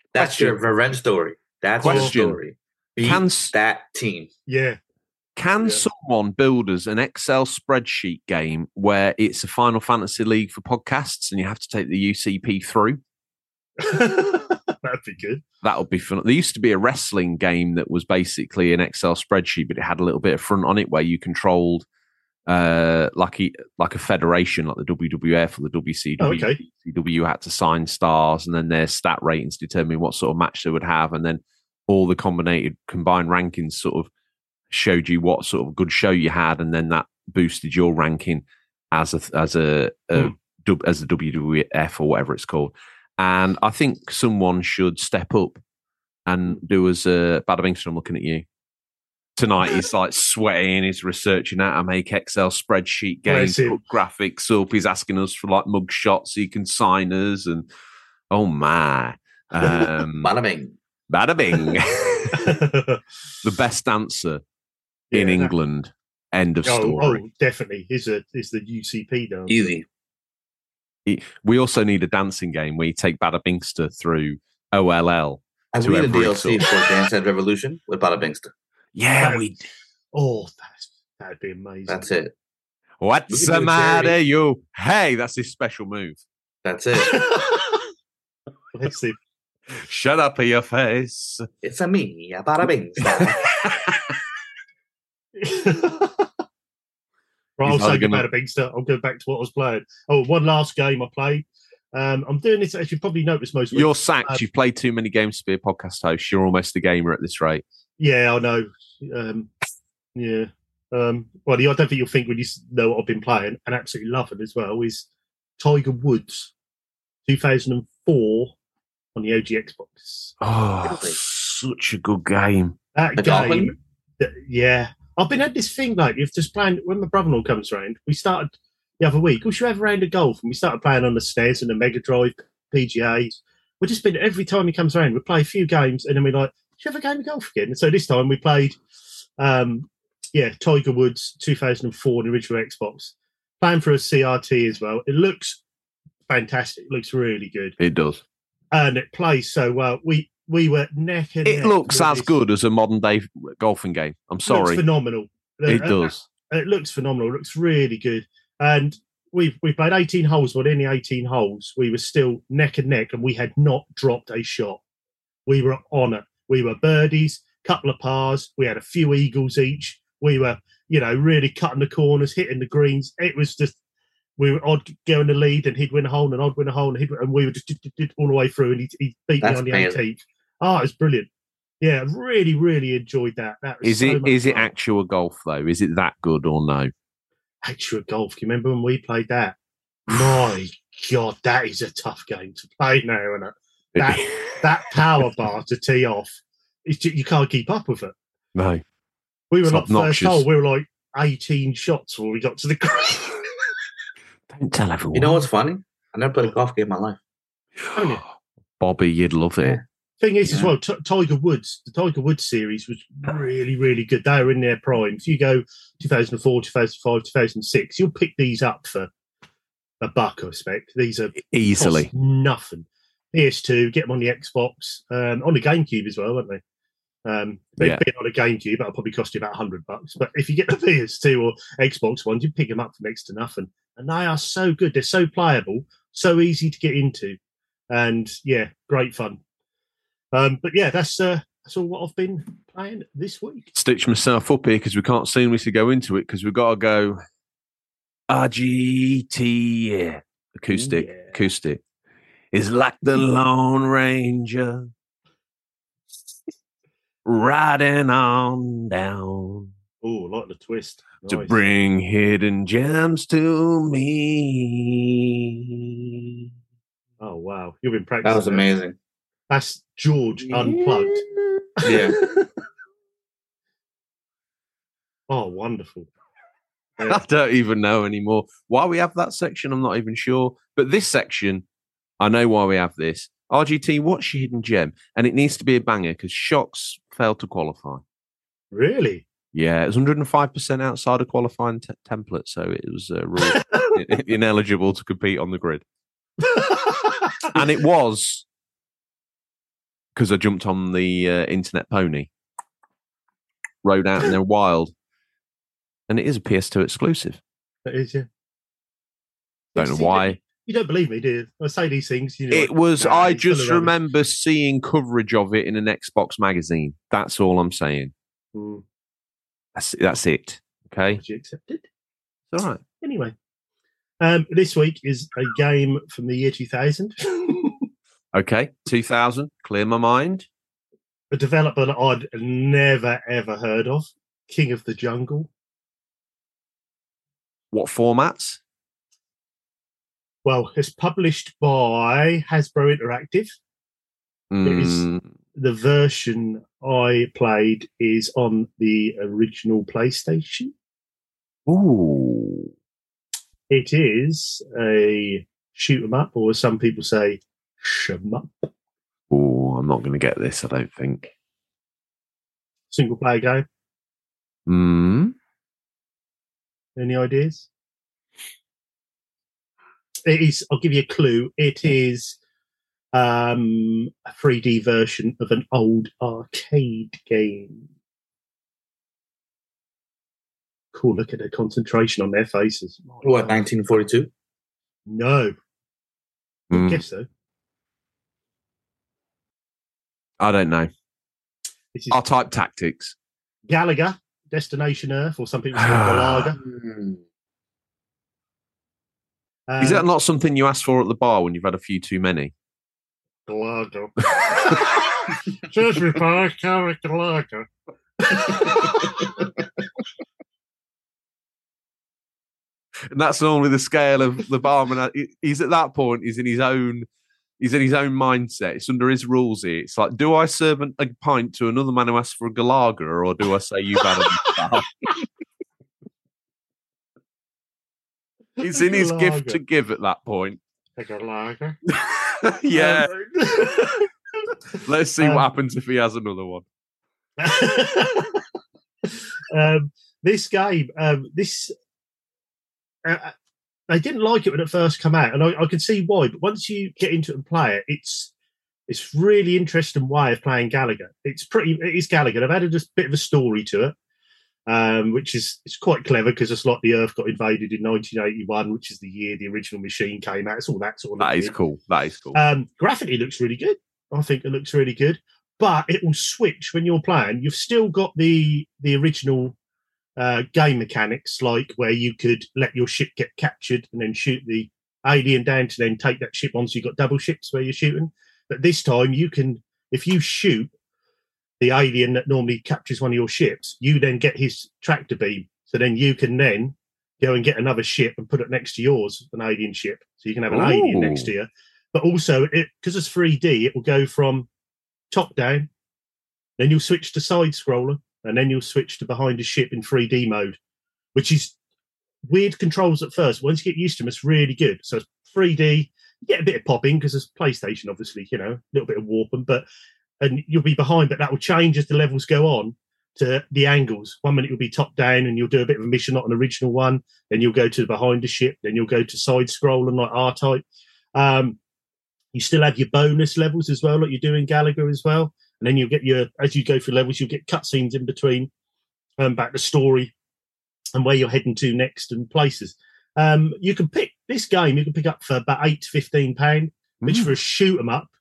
S3: That's
S1: Question.
S3: your revenge story. That's your
S1: Question.
S3: story. Beat
S1: Can s-
S3: that team.
S2: Yeah.
S1: Can
S2: Yeah.
S1: someone build us an Excel spreadsheet game where it's a Final Fantasy League for podcasts and you have to take the U C P through?
S2: That'd be good.
S1: That would be fun. There used to be a wrestling game that was basically an Excel spreadsheet, but it had a little bit of front on it where you controlled uh, like, a, like a federation, like the W W F or the W C W.
S2: Oh, okay.
S1: W C W had to sign stars, and then their stat ratings determine what sort of match they would have, and then all the combined combined rankings sort of showed you what sort of good show you had, and then that boosted your ranking as a as a, a
S2: Hmm.
S1: dub- as a W W F or whatever it's called. And I think someone should step up and do as a Bada Bingster. I'm looking at you tonight. He's like sweating. He's researching how to make Excel spreadsheet games,
S2: Bless him.
S1: put graphics up. He's asking us for like mug shots so he can sign us. And oh my, um,
S3: Bada bing.
S1: Bada Bing, the best dancer in
S2: Yeah, that-
S1: England. End of
S2: Oh,
S1: story.
S2: oh, definitely. Is a is the U C P dance.
S3: Easy.
S1: We also need a dancing game where you take Bada Bingster through O L L.
S3: I
S1: To
S3: need a
S1: every
S3: D L C
S1: sort.
S3: for Dance Dance Revolution with Bada Bingster.
S1: Yeah,
S2: Um,
S1: we.
S2: Oh, that's, that'd be amazing.
S3: That's it.
S1: What's
S3: we can
S1: the
S3: do it,
S1: matter,
S3: Jerry.
S1: you? Hey, that's his special move.
S3: That's it.
S2: Let's see.
S1: Shut up, your face.
S3: It's a me, a Bada Bingster.
S2: Right,
S1: He's
S2: I'll say
S1: either gonna-
S2: about a big start. I'll go back to what I was playing. Oh, one last game I played. Um, I'm doing this, as you probably noticed most weeks.
S1: You're sacked.
S2: Uh,
S1: You've played too many games to be a podcast host. You're almost a gamer at this rate.
S2: Yeah, I know. Um, yeah. Um, well, I don't think you'll think when you s- know what I've been playing and absolutely loving as well is Tiger Woods two thousand four on the O G Xbox.
S1: Oh,
S3: Really?
S1: such a good game.
S2: That
S3: The
S2: game,
S3: golfing?
S2: that- yeah. I've been at this thing like you've just playing when my brother-in-law comes round. We started the other week. We should have a round of golf, and we started playing on the S N E S and the Mega Drive, P G As. We've just been every time he comes around, we play a few games, and then we're like, "Should we have a game of golf again?" And so this time we played, um, yeah, Tiger Woods two thousand four, the original Xbox. Playing for a C R T as well. It looks fantastic. It looks really good,
S1: It does.
S2: and it plays so well. We we were neck and
S1: It
S2: neck
S1: looks
S2: with
S1: as
S2: this-
S1: good as a modern day golfing game. I'm
S2: It
S1: sorry.
S2: looks phenomenal.
S1: It
S2: Uh,
S1: does.
S2: It looks phenomenal. It looks really good. And we we played eighteen holes, but in the eighteen holes, we were still neck and neck, and we had not dropped a shot. We were on it. We were birdies, couple of pars. We had a few eagles each. We were, you know, really cutting the corners, hitting the greens. It was just, we were, I'd go in the lead, and he'd win a hole, and I'd win a hole, and, he'd, and we were just did, did, did all the way through, and he, he beat
S3: That's
S2: me on the
S3: amazing.
S2: eighteenth. Oh, it was brilliant. Yeah, really, really enjoyed that. That was
S1: Is
S2: so
S1: it
S2: much
S1: is it
S2: fun.
S1: actual golf though? Is it that good or no?
S2: Actual golf. Can you remember when we played that? My God, that is a tough game to play now, isn't it? That that power bar to tee off, it's ju- you can't keep up with it.
S1: no.
S2: We were
S1: It's
S2: like first
S1: obnoxious.
S2: hole, we were like eighteen shots before we got to the green.
S1: Don't tell everyone.
S3: You know what's funny? I never played a golf game in my life.
S2: Haven't you?
S1: Bobby, you'd love it.
S2: Thing is, as
S3: Yeah.
S2: well, T- Tiger Woods, the Tiger Woods series was really, really good. They were in their prime. If you go two thousand four, two thousand five, two thousand six, you'll pick these up for a buck, I expect. These are
S1: Easily.
S2: cost nothing. P S two, get them on the Xbox, um, on the GameCube as well, won't they? Um, they've
S1: Yeah.
S2: been on a GameCube, that'll probably cost you about a hundred bucks. But if you get the P S two or Xbox ones, you pick them up for next to nothing, and they are so good. They're so playable, so easy to get into, and yeah, great fun. Um, but yeah, that's uh, that's all what I've been playing this week.
S1: Stitch myself up here because we can't seamlessly go into it because we've got to go R G T, yeah. Acoustic.
S2: Yeah.
S1: Acoustic. Is like the Lone Ranger riding on down
S2: Oh, like the twist.
S1: to
S2: Nice.
S1: bring hidden gems to me.
S2: Oh wow, you've been practicing.
S3: That was amazing.
S2: That's George unplugged.
S3: Yeah.
S2: Oh, wonderful.
S1: I don't even know anymore. Why we have that section, I'm not even sure. But this section, I know why we have this. R G T, what's your hidden gem? And it needs to be a banger because Shocks failed to qualify.
S2: Really?
S1: Yeah, it was one hundred five percent outside of qualifying t- template, so it was uh, ruled ineligible to compete on the grid. And it was because I jumped on the uh, internet pony, rode out in their wild, and it is a P S two exclusive.
S2: That is, yeah.
S1: Don't know why.
S2: You don't believe me, do you? I say these things. You know,
S1: It was.
S2: nah,
S1: I
S2: it's full of
S1: just
S2: rubbish.
S1: remember seeing coverage of it in an Xbox magazine. That's all I'm saying.
S2: Hmm.
S1: That's that's it. Okay,
S2: Would you accept it?
S1: it's all right.
S2: Anyway, um, this week is a game from the year two thousand.
S1: Okay, two thousand. Clear my mind.
S2: A developer that I'd never ever heard of, King of the Jungle.
S1: What formats?
S2: Well, it's published by Hasbro Interactive. It is-
S1: Mm,
S2: The version I played is on the original PlayStation.
S1: ooh.
S2: It is a shoot 'em up, or as some people say, sh'em up.
S1: Ooh, I'm not going to get this, I don't think.
S2: Single player game.
S1: Mm.
S2: Any ideas? It is. I'll give you a clue. It is um, a three D version of an old arcade game. Cool. Look at the concentration on their faces.
S3: What, nineteen forty-two?
S2: No.
S1: Mm.
S2: I guess so.
S1: I don't know.
S2: This is
S1: I'll type tactics.
S2: Galaga, Destination Earth, or some people say Galaga. Um,
S1: Is that not something you ask for at the bar when you've had a few too many?
S2: Galaga? Excuse me, pal, carry Galaga.
S1: And that's normally the scale of the barman. He's at that point. He's in his own. He's in his own mindset. It's under his rules here. It's like, do I serve a pint to another man who asks for a Galaga, or do I say you've had a? It's in his gift to give at that point.
S2: A Galaga.
S1: Yeah.
S2: Um,
S1: Let's see
S2: um,
S1: what happens if he has another one.
S2: um, this game, um, this. Uh, I didn't like it when it first came out, and I, I could see why. But once you get into it and play it, it's it's really interesting way of playing Galaga. It's pretty. It is Galaga. I've added a bit of a story to it, um, which is it's quite clever because it's like the Earth got invaded in nineteen eighty-one, which is the year the original machine came out. It's all that sort of.
S1: That is
S2: thing.
S1: cool. That is cool.
S2: Um, graphically, it looks really good. I think it looks really good, but it will switch when you're playing. You've still got the the original. Uh, game mechanics, like where you could let your ship get captured and then shoot the alien down to then take that ship on, so you've got double ships where you're shooting. But this time you can, if you shoot the alien that normally captures one of your ships, you then get his tractor beam. So then you can then go and get another ship and put it next to yours, an alien ship. So you can have an
S1: Ooh.
S2: alien next to you. But also, it because it's three D, it will go from top down, then you'll switch to side scroller, and then you'll switch to behind a ship in three D mode, which is weird controls at first. Once you get used to them, it's really good. So it's three D, you get a bit of popping because it's PlayStation, obviously, you know, a little bit of warping, but and you'll be behind, but that will change as the levels go on to the angles. One minute you'll be top down and you'll do a bit of a mission, not an original one. Then you'll go to behind the ship. Then you'll go to side scroll and like R-Type. Um, you still have your bonus levels as well, like you do in Galaga as well. And then you'll get your, as you go through levels, you'll get cutscenes in between, um, back the story and where you're heading to next and places. Um, you can pick this game, you can pick up for about eight to fifteen pounds, which
S1: Mm.
S2: for a shoot 'em up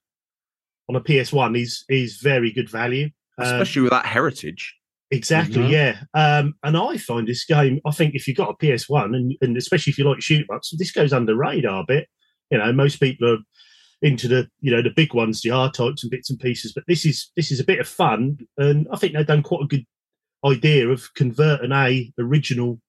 S2: on a P S one is is very good value. Um,
S1: Especially with that heritage.
S2: Exactly,
S3: Mhm.
S2: yeah. Um, and I find this game, I think if you've got a P S one, and, and especially if you like shoot 'em ups, this goes under the radar a bit. You know, most people are into the, you know, the big ones, the R-types and bits and pieces, but this is this is a bit of fun, and I think they've done quite a good idea of converting a original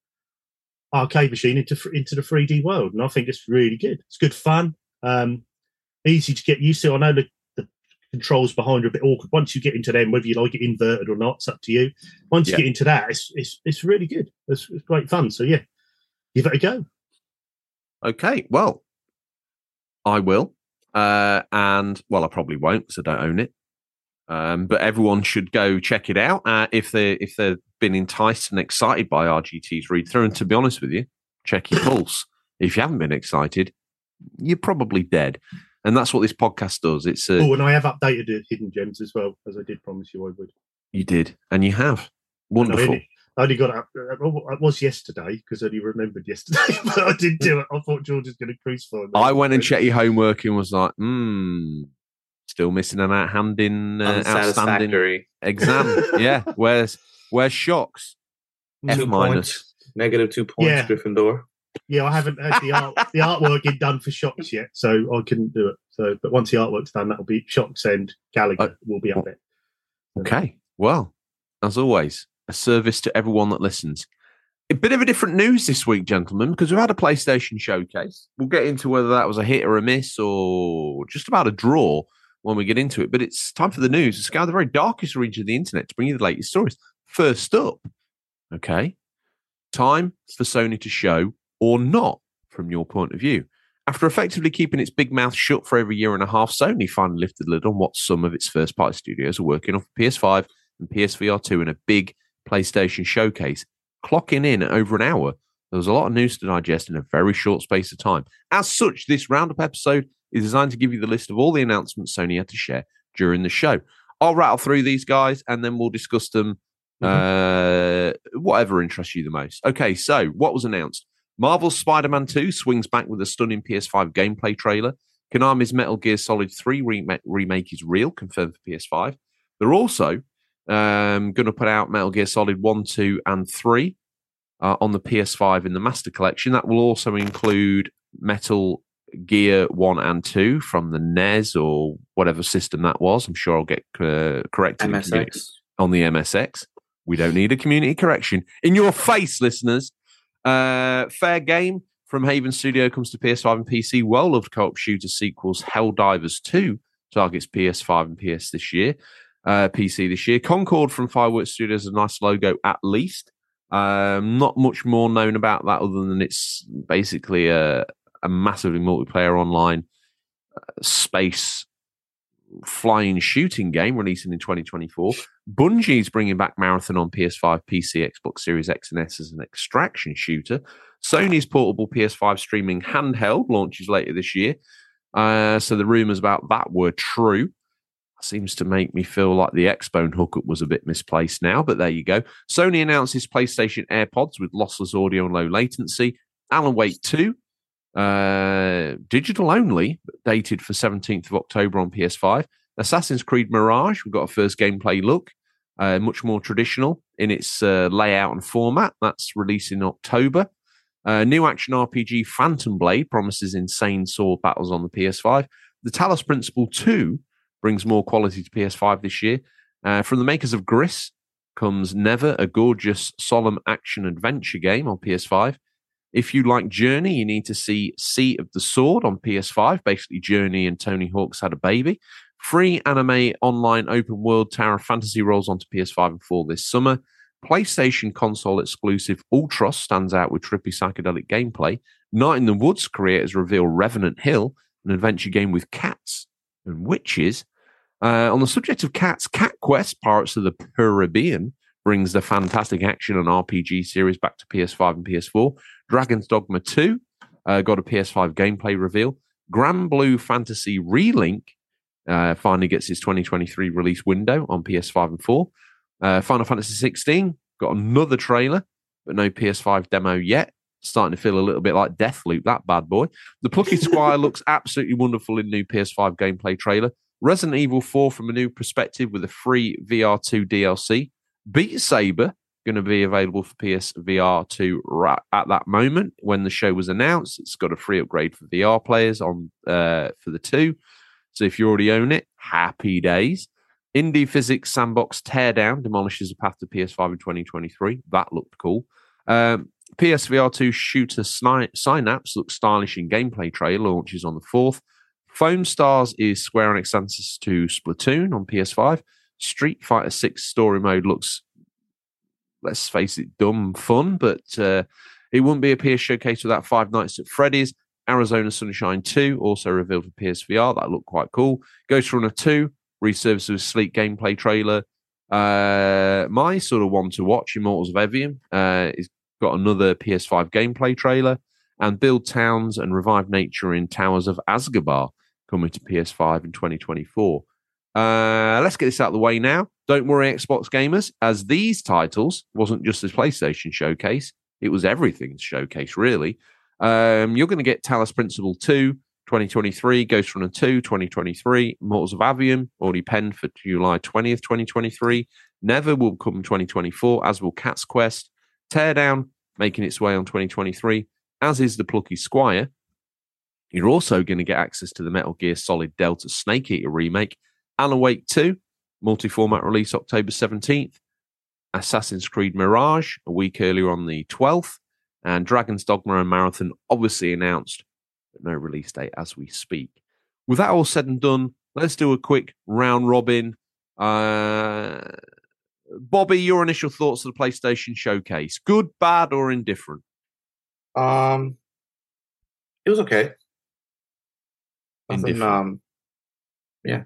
S2: arcade machine into into the three D world, and I think it's really good. It's good fun, um, easy to get used to. I know the, the controls behind are a bit awkward. Once you get into them, whether you like it inverted or not, it's up to you. Once
S1: Yeah.
S2: you get into that, it's it's it's really good. It's, it's great fun. So yeah, give it a go.
S1: Okay, well, I will. Uh, and, well, I probably won't because I don't own it. Um, but everyone should go check it out uh, if, they, if they've been enticed and excited by R G T's read through. And to be honest with you, check your pulse. If you haven't been excited, you're probably dead. And that's what this podcast does. It's a,
S2: Oh, and I have updated the Hidden Gems as well, as I did promise you I would.
S1: You did, and you have. Wonderful.
S2: I only, I only got it up. It was yesterday because I only remembered yesterday, but I didn't do it. I thought George was going to crucify me.
S1: I went and checked your homework and was like, hmm, still missing an outstanding, uh, outstanding exam. Yeah, where's where's shocks? F
S3: Two
S1: minus.
S3: points. Negative two points,
S2: Yeah.
S3: Gryffindor.
S2: Yeah, I haven't had the art, the artwork in done for Shocks yet, so I couldn't do it. So, but once the artwork's done, that'll be Shocks and Gallagher
S1: Uh,
S2: will be up there.
S1: Okay. Well, as always, a service to everyone that listens. A bit of a different news this week, gentlemen, because we've had a PlayStation showcase. We'll get into whether that was a hit or a miss or just about a draw when we get into it. But it's time for the news to scour the very darkest region of the internet to bring you the latest stories. First up, okay, time for Sony to show or not from your point of view. After effectively keeping its big mouth shut for over a year and a half, Sony finally lifted the lid on what some of its first-party studios are working on for P S five and P S V R two in a big PlayStation showcase. Clocking in at over an hour, there was a lot of news to digest in a very short space of time. As such, this roundup episode is designed to give you the list of all the announcements Sony had to share during the show. I'll rattle through these guys, and then we'll discuss them, mm-hmm. uh, whatever interests you the most. Okay, so what was announced? Marvel's Spider-Man two swings back with a stunning P S five gameplay trailer. Konami's Metal Gear Solid three remake, remake is real, confirmed for P S five. They're also um, going to put out Metal Gear Solid one, two, and three uh, on the P S five in the Master Collection. That will also include Metal Gear one and two from the N E S or whatever system that was. I'm sure I'll get uh, corrected
S3: M S X.
S1: on the M S X. We don't need a community correction. In your face, listeners. Uh, fair game from Haven Studio comes to P S five and P C. Well-loved co-op shooter sequels Helldivers two targets P S five and P S this year. Uh, P C this year. Concord from Fireworks Studios, a nice logo at least. Um, not much more known about that other than it's basically a, a massively multiplayer online uh, space flying shooting game releasing in twenty twenty-four. Bungie's bringing back Marathon on P S five, P C, Xbox Series X and S as an extraction shooter. Sony's portable P S five streaming handheld launches later this year. Uh, so the rumours about that were true. Seems to make me feel like the Xbone hookup was a bit misplaced now, but there you go. Sony announces PlayStation AirPods with lossless audio and low latency. Alan Wake two, uh, digital only, dated for seventeenth of October on P S five. Assassin's Creed Mirage, we've got a first gameplay look, uh, much more traditional in its uh, layout and format. That's released in October. Uh, new action R P G Phantom Blade promises insane sword battles on the P S five. The Talos Principle two brings more quality to P S five this year. Uh, from the makers of Gris comes Never, a gorgeous, solemn action-adventure game on P S five. If you like Journey, you need to see Sea of the Sword on P S five. Basically, Journey and Tony Hawk's had a baby. Free anime online open world Tower of Fantasy rolls onto P S five and four this summer. PlayStation console exclusive Ultros stands out with trippy psychedelic gameplay. Night in the Woods creators reveal Revenant Hill, an adventure game with cats and witches. Uh, on the subject of cats, Cat Quest Pirates of the Caribbean brings the fantastic action and R P G series back to P S five and P S four. Dragon's Dogma two uh, got a P S five gameplay reveal. Grand Blue Fantasy Relink uh, finally gets its twenty twenty-three release window on P S five and four. Uh, Final Fantasy sixteen got another trailer, but no P S five demo yet. Starting to feel a little bit like Deathloop, that bad boy. The Plucky Squire looks absolutely wonderful in new P S five gameplay trailer. Resident Evil four from a new perspective with a free V R two D L C. Beat Saber going to be available for P S V R two right at that moment when the show was announced. It's got a free upgrade for V R players on uh, for the two. So if you already own it, happy days. Indie Physics Sandbox Teardown demolishes a path to P S five in twenty twenty-three. That looked cool. Um, P S V R two Shooter Synapse looks stylish in gameplay trailer, launches on the fourth. Foam Stars is Square Enix answers to Splatoon on P S five. Street Fighter six story mode looks, let's face it, dumb fun, but uh, it wouldn't be a P S showcase without Five Nights at Freddy's. Arizona Sunshine two, also revealed for P S V R. That looked quite cool. Ghost Runner two, resurfaces with sleek gameplay trailer. Uh, my sort of one to watch, Immortals of Evian, uh, is got another P S five gameplay trailer. And Build Towns and Revive Nature in Towers of Asgabar coming to P S five in twenty twenty-four. Uh, let's get this out of the way now. Don't worry, Xbox gamers, as these titles wasn't just this PlayStation showcase, it was everything's showcase, really. Um, you're going to get Talos Principle two, twenty twenty-three, Ghost Runner two, twenty twenty-three, Mortals of Avium, already penned for July twentieth, twenty twenty-three. Never will come twenty twenty-four, as will Cat's Quest. Teardown, making its way on twenty twenty-three, as is the Plucky Squire. You're also going to get access to the Metal Gear Solid Delta Snake Eater remake, Alan Wake two, multi-format release October seventeenth, Assassin's Creed Mirage a week earlier on the twelfth, and Dragon's Dogma and Marathon obviously announced, but no release date as we speak. With that all said and done, let's do a quick round robin. Uh, Bobby, your initial thoughts of the PlayStation Showcase. Good, bad, or indifferent?
S3: Um, it was okay. Nothing,
S1: Indifferent.
S3: um, yeah.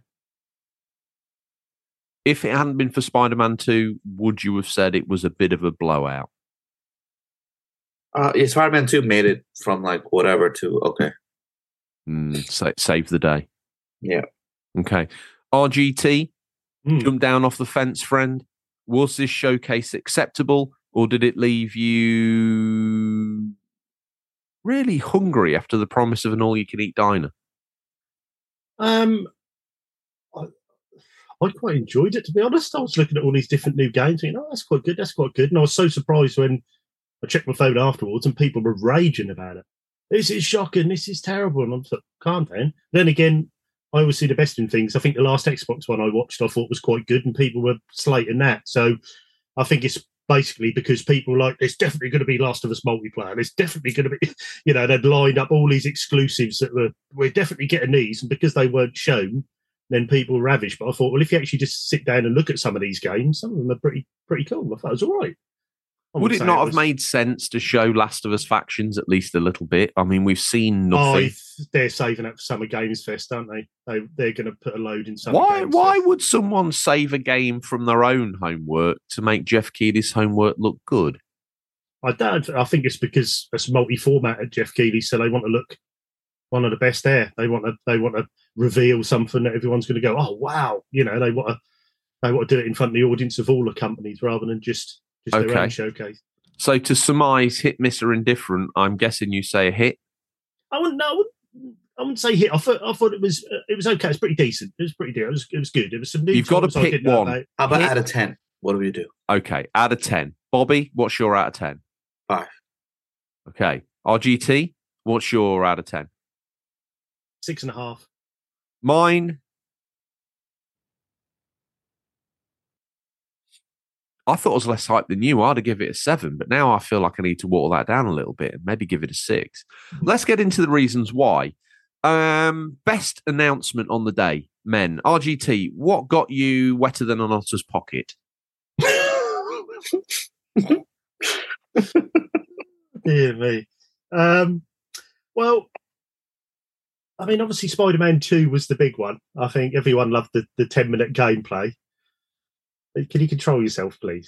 S1: If it hadn't been for Spider-Man two, would you have said it was a bit of a blowout?
S3: Uh, yeah, Spider-Man two made it from like whatever to okay.
S1: Mm, sa- save the day.
S3: Yeah.
S1: Okay. R G T,
S2: Mm.
S1: jump down off the fence, friend. Was this showcase acceptable, or did it leave you really hungry after the promise of an all-you-can-eat diner?
S2: Um, I, I quite enjoyed it, to be honest. I was looking at all these different new games, thinking, oh, that's quite good, that's quite good. And I was so surprised when I checked my phone afterwards and people were raging about it. This is shocking, this is terrible. And I'm like, calm down. Then again, I always see the best in things. I think the last Xbox one I watched, I thought was quite good, and people were slating that. So I think it's basically because people like, there's definitely going to be Last of Us multiplayer. There's definitely going to be, you know, they'd lined up all these exclusives that were, we're definitely getting these. And because they weren't shown, then people were ravished. But I thought, well, if you actually just sit down and look at some of these games, some of them are pretty pretty cool. I thought it was all right. I
S1: Would
S2: wouldn't
S1: it
S2: say
S1: not have
S2: was-
S1: made sense to show Last of Us factions at least a little bit? I mean, we've seen
S2: Oh,
S1: nothing.
S2: they're saving it for Summer Games Fest, aren't they? they they're going to put a load in Summer
S1: Why?
S2: Games
S1: Why
S2: Fest.
S1: would someone save a game from their own homework to make Jeff Keighley's homework look good?
S2: I don't. I think it's because it's multi-format at Jeff Keighley, so they want to look one of the best there. They want to. They want to reveal something that everyone's going to go, oh wow, you know. They want to. They want to do it in front of the audience of all the companies rather than just just their
S1: Okay.
S2: own showcase.
S1: So to surmise, hit, miss, or indifferent, I'm guessing you say a hit.
S2: I wouldn't. No, I wouldn't, I wouldn't say hit. I thought. I thought it was. Uh, it was okay. It's pretty decent. It was pretty decent. It was. It was good. It was some new.
S1: You've got to
S2: titles I
S1: pick
S2: didn't know
S1: one.
S2: about.
S3: How about
S1: Hit-
S3: out of ten? What do we do?
S1: Okay, out of ten. Bobby, what's your out of ten?
S3: Five.
S1: Okay. R G T, what's your out of ten?
S2: Six and a half.
S1: Mine. I thought it was less hype than you. I'd have given it a seven, but now I feel like I need to water that down a little bit and maybe give it a six. Let's get into the reasons why. Um, best announcement on the day, men. R G T, what got you wetter than an otter's pocket?
S2: Dear me. Um, well, I mean, obviously, Spider-Man two was the big one. I think everyone loved the, the ten-minute gameplay. Can you control yourself, please?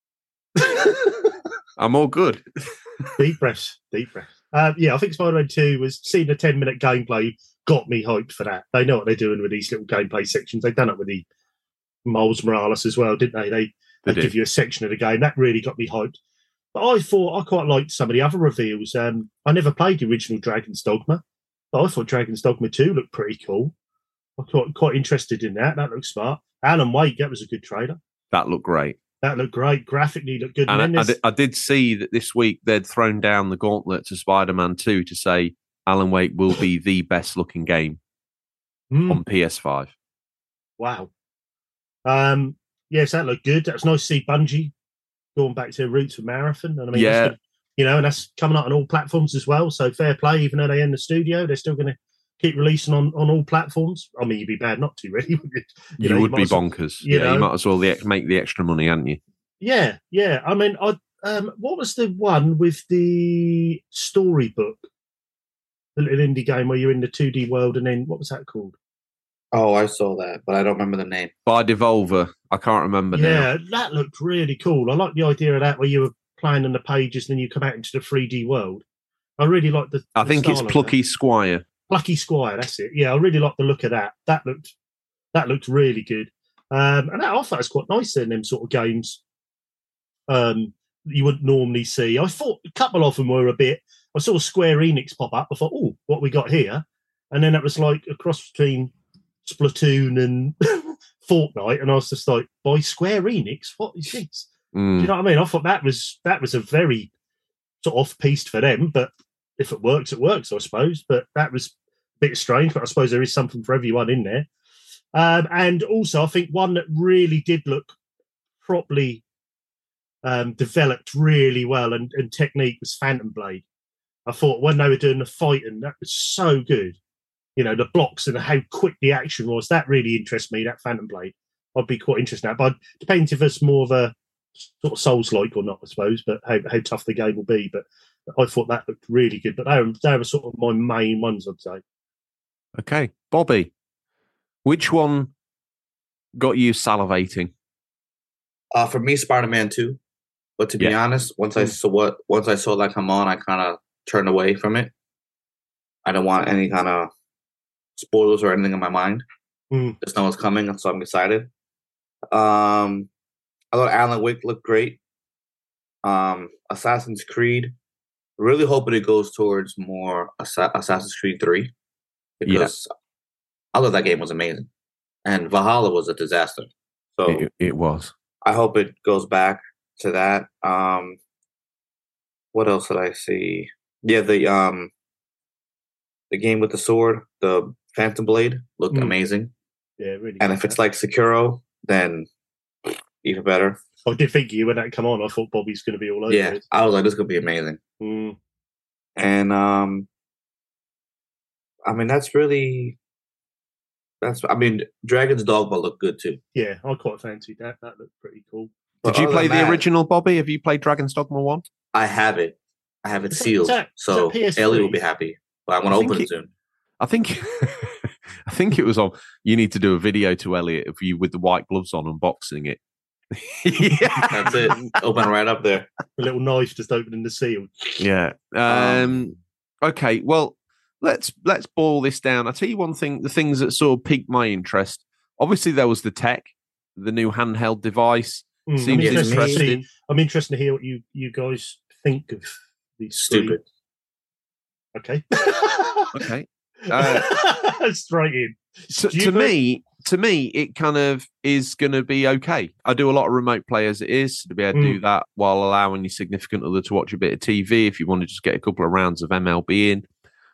S1: I'm all good.
S2: Deep breaths, deep breaths. Um, yeah, I think Spider-Man two was seeing the ten-minute gameplay got me hyped for that. They know what they're doing with these little gameplay sections. They've done it with the Miles Morales as well, didn't they? They,
S1: They
S2: they give
S1: did.
S2: you a section of the game. That really got me hyped. But I thought I quite liked some of the other reveals. Um, I never played the original Dragon's Dogma, but I thought Dragon's Dogma two looked pretty cool. I quite quite interested in that. That looked smart. Alan Wake, that was a good trailer.
S1: That looked great.
S2: That looked great. Graphically looked good.
S1: And
S2: And
S1: I, I,
S2: then
S1: did, I did see that this week they'd thrown down the gauntlet to Spider-Man two to say Alan Wake will be the best looking game
S2: there's- Mm,
S1: on P S five.
S2: wow. Um, yes, that looked good. That was nice to see Bungie going back to their roots of Marathon. And I mean,
S1: Yeah.
S2: that's good, you know, and that's coming out on all platforms as well. So fair play, even though they're in the studio, they're still going to keep releasing on, on all platforms. I mean, you'd be bad not to, really. wouldn't you?
S1: You,
S2: know,
S1: would
S2: might
S1: be
S2: as well-
S1: bonkers.
S2: you
S1: yeah,
S2: know.
S1: you might as well the, make the extra money, hadn't you?
S2: Yeah, yeah. I mean, I um, what was the one with the storybook? The little indie game where you're in the two D world, and then what was that called?
S3: Oh, I saw that, but I don't remember the name.
S1: By Devolver, I can't remember now.
S2: Yeah, that looked really cool. I like the idea of that, where you were playing on the pages, and then you come out into the three D world. I really like the.
S1: I
S2: the
S1: think it's
S2: style of
S1: Plucky Squire.
S2: that. Plucky Squire, that's it. Yeah, I really like the look of that. That looked that looked really good. Um, and I thought it was quite nice in them sort of games um, that you wouldn't normally see. I thought a couple of them were a bit. I saw Square Enix pop up. I thought, oh, what we got here? And then it was like a cross between Splatoon and Fortnite, and I was just like, by Square Enix, what is this?
S1: Mm.
S2: Do you know what I mean? I thought that was that was a very sort of off-piste for them, but if it works, it works, I suppose. But that was a bit strange, but I suppose there is something for everyone in there. Um, and also, I think one that really did look properly um, developed really well and, and technique was Phantom Blade. I thought when they were doing the fighting, that was so good. You know, the blocks and how quick the action was, that really interests me, that Phantom Blade. I'd be quite interested in that. But it depends if it's more of a sort of Souls-like or not, I suppose, but how, how tough the game will be. But I thought that looked really good. But they were, they were sort of my main ones, I'd say.
S1: Okay. Bobby, which one got you salivating?
S3: Uh, for me, Spider-Man two. But to be
S1: Yeah.
S3: honest, once I saw what once I saw that come on, I kind of turned away from it. I don't want any kind of spoilers or anything in my mind.
S2: Mm.
S3: Just know what's coming, so I'm excited. Um, I thought Alan Wake looked great. Um, Assassin's Creed. Really hoping it goes towards more Assa- Assassin's Creed three because I thought that game was amazing, and Valhalla was a disaster. So
S1: It, it was.
S3: I hope it goes back to that. Um, what else did I see? Yeah, the um, the game with the sword, the Phantom Blade, looked
S2: Mm.
S3: amazing.
S2: Yeah, really.
S3: And
S2: good,
S3: if it's
S2: that.
S3: like Sekiro, then even better.
S2: I did think you when that come on, I thought Bobby's going to be all over
S3: Yeah,
S2: it.
S3: I was like, this could be amazing.
S2: Mm.
S3: And um, I mean, that's really that's. I mean, Dragon's Dogma looked good too.
S2: Yeah, I quite fancied that. That looked pretty cool.
S3: But
S1: Did you
S3: other
S1: play
S3: than
S1: the
S3: that,
S1: original, Bobby? Have you played Dragon's Dogma one?
S3: I have it. I have it
S2: Is that-
S3: sealed,
S2: is that- is
S3: so
S2: that P S three?
S3: Ellie will be happy. But I'm going
S1: I
S3: to
S1: think
S3: open it
S1: it-
S3: soon.
S1: I think I think it was on. You need to do a video to Elliot of you with the white gloves on unboxing it. yeah.
S3: That's it. Open right up there.
S2: A little knife just opening the seal.
S1: Yeah. Um, okay. Well, let's let's boil this down. I'll tell you one thing. The things that sort of piqued my interest. Obviously, there was the tech, the new handheld device.
S2: Mm,
S1: Seems
S2: I'm, interested to
S1: interesting.
S2: see, I'm interested to hear what you, you guys think of these
S3: Stupid.
S2: screens. Okay.
S1: Okay. Uh,
S2: Straight in.
S1: So, to
S2: Stupid.
S1: me, to me, it kind of is going to be okay. I do a lot of remote play as it is, so to be able to do that while allowing your significant other to watch a bit of T V. If you want to just get a couple of rounds of M L B in,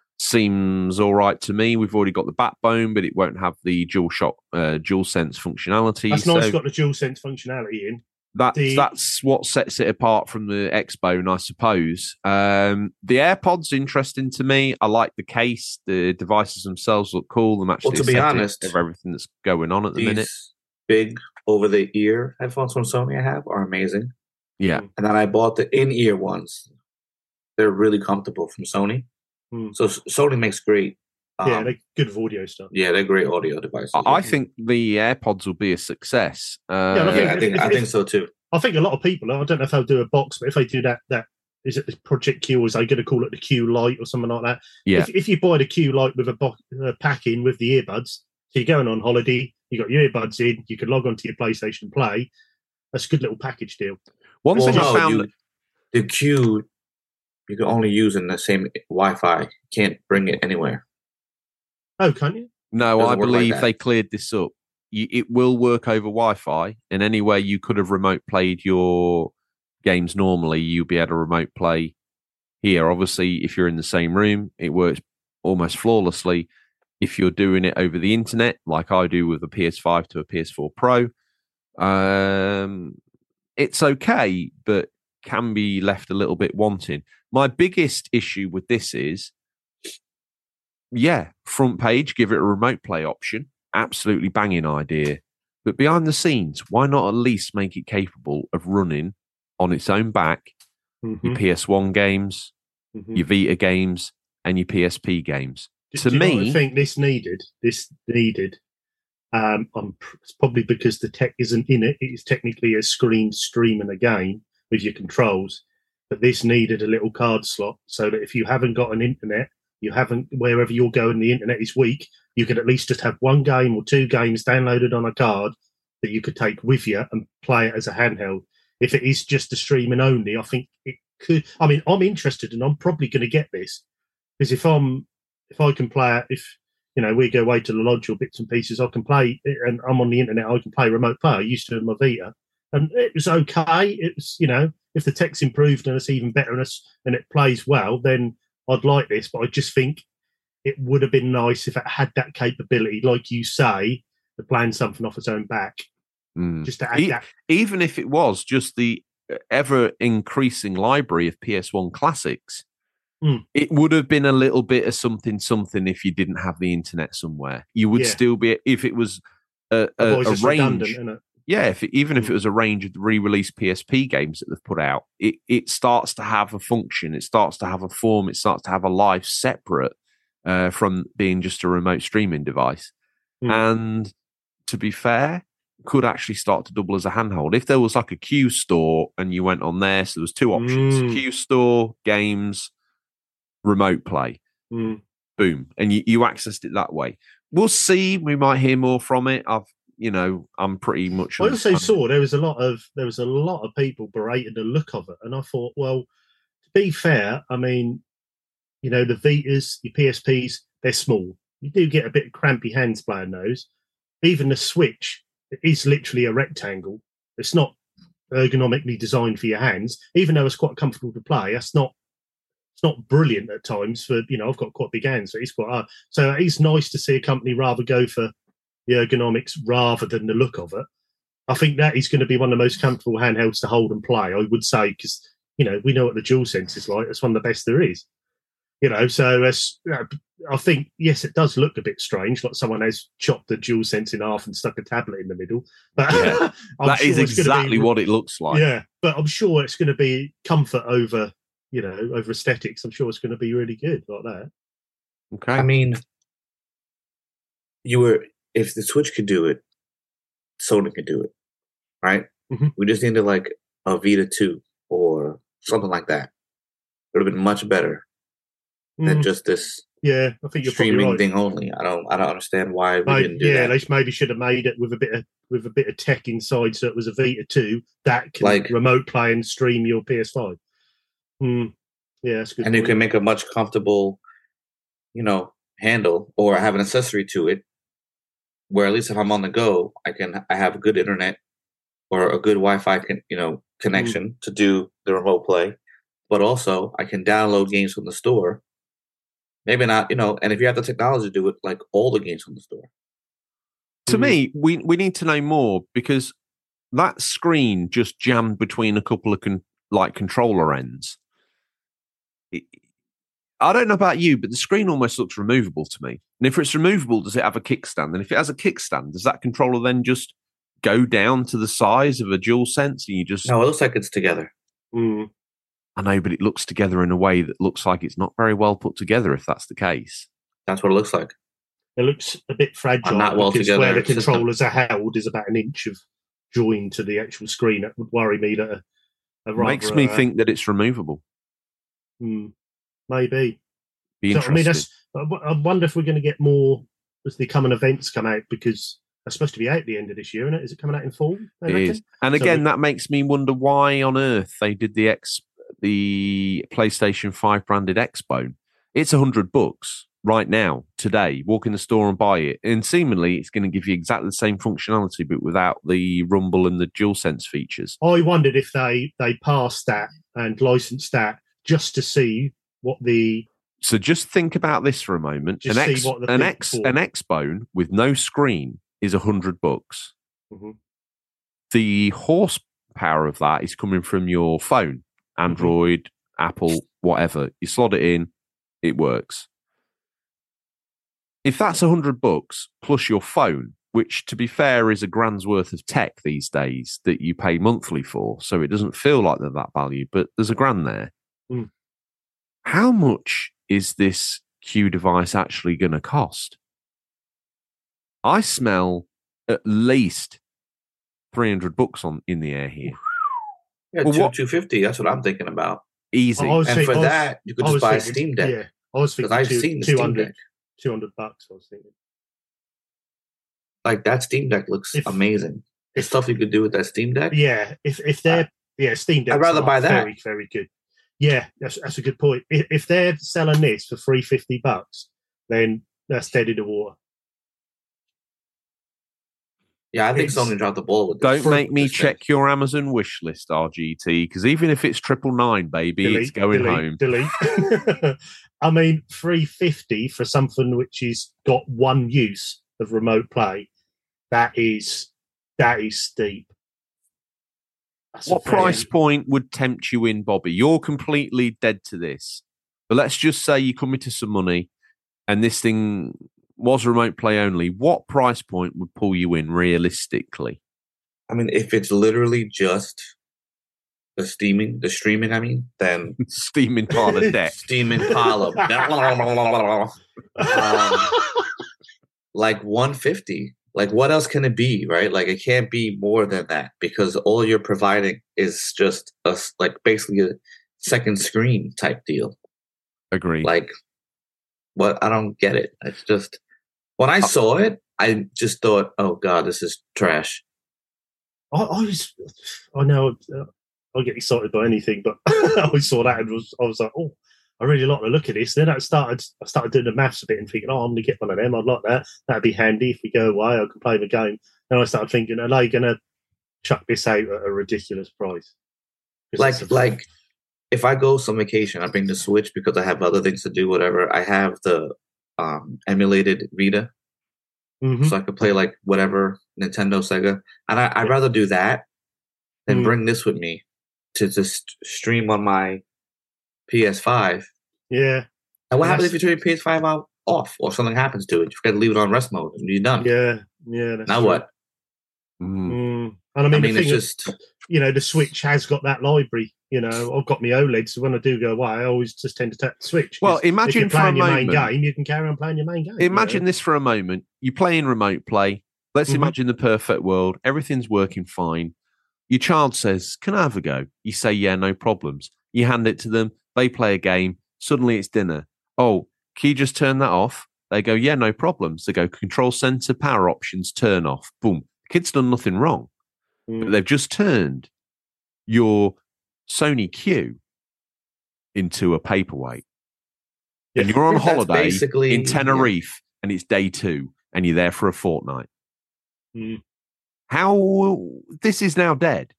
S1: seems all right to me. We've already got the backbone, but it won't have the dual shot, uh, dual sense functionality.
S2: That's nice.
S1: so
S2: Got the dual sense functionality in.
S1: that's
S2: the-
S1: that's what sets it apart from the Xbone, I suppose. Um, the AirPods interesting to me. I like the case. The devices themselves look cool. The match
S3: Well, to be
S1: aesthetic
S3: honest,
S1: of everything that's going on at the
S3: These
S1: minute.
S3: big over the ear headphones from Sony I have are amazing.
S1: Yeah.
S3: And then I bought the in ear ones. They're really comfortable from Sony.
S2: Hmm.
S3: So S- Sony makes great. Um,
S2: Yeah, they're good for audio stuff.
S3: yeah, they're great audio devices.
S1: I I think the AirPods will be a success. Uh,
S2: Yeah, and I
S3: yeah, I think
S2: if-
S3: I
S2: if-
S3: think so too.
S2: I think a lot of people, I don't know if they'll do a box, but if they do that, that is it Project Q, or is they going to call it the Q Lite or something like that?
S1: yeah.
S2: If, if you buy the Q Lite with a bo- uh, pack in with the earbuds, so you're going on holiday, you got your earbuds in, you can log onto your PlayStation and play. That's a good little package deal.
S1: One
S3: Well,
S1: thing
S3: no,
S1: I found.
S3: you, the Q you can only use in the same Wi-Fi. You can't bring it anywhere.
S2: Oh, can't you?
S1: No,
S3: Doesn't
S1: I
S3: work like
S1: believe
S3: that.
S1: they cleared this up. You, it will work over Wi-Fi, and anywhere you could have remote played your games normally, you'll be able to remote play here. Obviously, if you're in the same room, it works almost flawlessly. If you're doing it over the internet, like I do with a P S five to a P S four Pro, um, it's okay, but can be left a little bit wanting. My biggest issue with this is, yeah, front page, give it a remote play option. Absolutely banging idea. But behind the scenes, why not at least make it capable of running on its own back
S2: Mhm,
S1: your P S one games,
S2: mhm.
S1: your Vita games, and your P S P games?
S2: Do-
S1: to
S2: do you know what
S1: me-
S2: I think this needed. This needed. Um, I'm, pr- it's probably because the tech isn't in it. It's technically a screen streaming a game with your controls, but this needed a little card slot so that if you haven't got an internet You haven't, wherever you're going, the internet is weak. You could at least just have one game or two games downloaded on a card that you could take with you and play it as a handheld. If it is just a streaming only, I think it could. I mean, I'm interested, and I'm probably going to get this because if I'm, if I can play it, if you know we go away to the lodge or bits and pieces, I can play, and I'm on the internet, I can play remote play. I used to in my Vita, and it was okay. It was, you know, if the tech's improved and it's even better and, it's, and it plays well, then I'd like this. But I just think it would have been nice if it had that capability, like you say, to plan something off its own back.
S1: Mm.
S2: Just to add
S1: e-
S2: that.
S1: Even if it was just the ever increasing library of P S one classics,
S2: mm.
S1: it would have been a little bit of something, something if you didn't have the internet somewhere. You would
S2: Yeah.
S1: still be, if it was a, a, a
S2: it's
S1: range.
S2: redundant, isn't it?
S1: Yeah, if it, even
S2: Mm.
S1: if it was a range of the re-released P S P games that they've put out, it, it starts to have a function. It starts to have a form. It starts to have a life separate uh, from being just a remote streaming device.
S2: Mm.
S1: And to be fair, could actually start to double as a handheld. If there was like a Q store and you went on there, so there was two options,
S2: Mm.
S1: Q store, games, remote play,
S2: Mm.
S1: boom. And you, you accessed it that way. We'll see. We might hear more from it. I've, you know, I'm pretty much.
S2: I also saw there was a lot of there was a lot of people berating the look of it, and I thought, well, to be fair, I mean, you know, the Vitas, your P S Ps, they're small. You do get a bit of crampy hands playing those. Even the Switch is literally a rectangle. It's not ergonomically designed for your hands, even though it's quite comfortable to play. That's not. It's not brilliant at times for, you know, I've got quite big hands, so it's quite hard. So it's nice to see a company rather go for the ergonomics rather than the look of it. I think that is going to be one of the most comfortable handhelds to hold and play, I would say, because, you know, we know what the DualSense is like. It's one of the best there is. You know, so it's, I think, yes, it does look a bit strange, like someone has chopped the DualSense in half and stuck a tablet in the middle. But
S1: Yeah. that
S2: sure
S1: is exactly
S2: be,
S1: what it looks like.
S2: Yeah, but I'm sure it's going to be comfort over, you know, over aesthetics. I'm sure it's going to be really good like that.
S1: Okay.
S3: I mean, you were if the Switch could do it, Sony could do it, right?
S2: Mm-hmm.
S3: We just needed like a Vita two or something like that. It would have been much better
S2: Mm.
S3: than just this
S2: Yeah, I think you're
S3: streaming
S2: probably right.
S3: thing only. I don't, I don't understand why we
S2: Maybe-
S3: didn't do
S2: yeah,
S3: that.
S2: they maybe should have made it with a bit of with a bit of tech inside, so it was a Vita two that can
S3: Like-
S2: remote play and stream your P S five. Hmm. Yeah, that's a good.
S3: And you
S2: point.
S3: can make a much comfortable, you know, handle or have an accessory to it, where at least if I'm on the go, I can I have a good internet or a good Wi-Fi, can, you know, connection to do the remote play. But also, I can download games from the store. Maybe not, you know, and if you have the technology to do it, like all the games from the store.
S1: To
S2: Mm.
S1: me, we we need to know more because that screen just jammed between a couple of con- like controller ends. It, I don't know about you, but the screen almost looks removable to me. And if it's removable, does it have a kickstand? And if it has a kickstand, does that controller then just go down to the size of a DualSense and you just?
S3: No, it looks like it's together.
S2: Mm.
S1: I know, but it looks together in a way that looks like it's not very well put together. If that's the case,
S3: That's what it looks like.
S2: It looks a bit fragile
S3: not well
S2: because
S3: together
S2: where the
S3: system.
S2: controllers are held is about an inch of join to the actual screen. That would worry me. That a, a rather,
S1: makes me
S2: uh,
S1: think that it's removable.
S2: hmm, maybe.
S1: Be
S2: So,
S1: interested.
S2: I mean, that's. I w- I wonder if we're going to get more as the coming events come out because they're supposed to be out at the end of this year, isn't it? Is it coming out in fall? they
S1: It
S2: reckon?
S1: is. And
S2: So
S1: again,
S2: we-
S1: that makes me wonder why on earth they did the X, the PlayStation five branded Xbone. It's a hundred bucks right now, today. Walk in the store and buy it. And seemingly it's going to give you exactly the same functionality, but without the rumble and the DualSense features.
S2: I wondered if they they passed that and licensed that just to see what the
S1: So just think about this for a moment.
S2: Just
S1: an
S2: see
S1: X,
S2: what the
S1: an
S2: thing
S1: X,
S2: for.
S1: an Xbone with no screen is a hundred bucks.
S2: Mhm.
S1: The horsepower of that is coming from your phone, Android, Apple, whatever. You slot it in, it works. If that's a hundred bucks plus your phone, which to be fair is a grand's worth of tech these days that you pay monthly for, so it doesn't feel like they're that value, but there's a grand there.
S2: Mm.
S1: How much is this Q device actually going to cost? I smell at least three hundred bucks on in the air here.
S3: Yeah,
S1: Well,
S3: two
S1: what-
S3: two fifty. That's what I'm thinking about.
S1: Easy.
S2: I was
S3: And
S2: think-
S3: for
S2: I was-
S3: that, you could
S2: I
S3: just
S2: was
S3: buy a
S2: thinking-
S3: Steam Deck.
S2: Yeah, I was thinking
S3: I've
S2: two,
S3: seen the Steam
S2: 200,
S3: Deck.
S2: two hundred bucks. I was thinking.
S3: Like that Steam Deck looks
S2: If-
S3: amazing. The stuff you could do with that Steam Deck.
S2: Yeah, if if they're yeah Steam Deck,
S3: I'd rather buy that.
S2: Very very good. Yeah, that's that's a good point. If, if they're selling this for three fifty bucks, then that's dead in the water.
S3: Yeah, I think
S2: It's-
S3: Sony dropped the ball with this.
S1: Don't make me
S3: This thing.
S1: check your Amazon wish list, R G T, because even if it's triple nine, baby, it's going
S2: delete,
S1: home.
S2: Delete. I mean, three fifty for something which has got one use of remote play. That is that is steep. That's a
S1: What
S2: very-
S1: price point would tempt you in, Bobby? You're completely dead to this. But let's just say you come into some money and this thing was remote play only. What price point would pull you in realistically?
S3: I mean, if it's literally just the steaming, the streaming, I mean, then
S1: Steaming pile of deck.
S3: steaming pile of um, like one fifty. Like, what else can it be, right? Like, it can't be more than that because all you're providing is just a s- like basically a second screen type deal.
S1: Agree.
S3: Like, what? I don't get it. It's just when I saw it, I just thought, "Oh God, this is trash."
S2: I, I was, I know, uh, I get excited by anything, but I always saw that and was, I was like, oh, I really like the look of this. Then I started, I started doing the maths a bit and thinking, oh, I'm going to get one of them. I'd like that. That'd be handy if we go away. I can play the game. Then I started thinking, are they going to chuck this out at a ridiculous price? 'Cause
S3: Like,
S2: it's a-
S3: like if I go some vacation, I bring the Switch because I have other things to do. Whatever. I have the um, emulated Vita,
S2: Mhm.
S3: so I could play like whatever Nintendo, Sega, and I, I'd rather do that than
S2: Mm.
S3: bring this with me to just stream on my P S five.
S2: yeah,
S3: And what
S2: And
S3: happens if
S2: that's-
S3: you turn your P S five out off or something happens to it? You've got to leave it on rest mode and you're done.
S2: yeah, yeah. That's
S3: Now
S2: true.
S3: what?
S1: Mm.
S2: Mm. And I mean,
S3: I
S2: the
S3: mean,
S2: thing
S3: it's
S2: is,
S3: just
S2: you know, the Switch has got that library. You know, I've got my OLED, so when I do go away, I always just tend to tap the Switch. 'cause
S1: Well,
S2: if you're
S1: imagine for a
S2: playing your main
S1: moment.
S2: game, you can carry on playing your main game.
S1: Imagine
S2: you know?
S1: this for a moment. You play in remote play. Let's
S2: Mhm.
S1: imagine the perfect world. Everything's working fine. Your child says, "Can I have a go?" You say, "Yeah, no problems." You hand it to them. They play a game. Suddenly it's dinner. Oh, can you just turn that off? They go, "Yeah, no problems." They go, "Control center, power options, turn off." Boom. The kid's done nothing wrong. But
S2: Mm.
S1: they've just turned your Sony Q into a paperweight. And
S2: Yeah.
S1: you're on
S3: That's
S1: holiday
S3: basically-
S1: in Tenerife and it's day two and you're there for a fortnight.
S2: Mm.
S1: How this is now dead.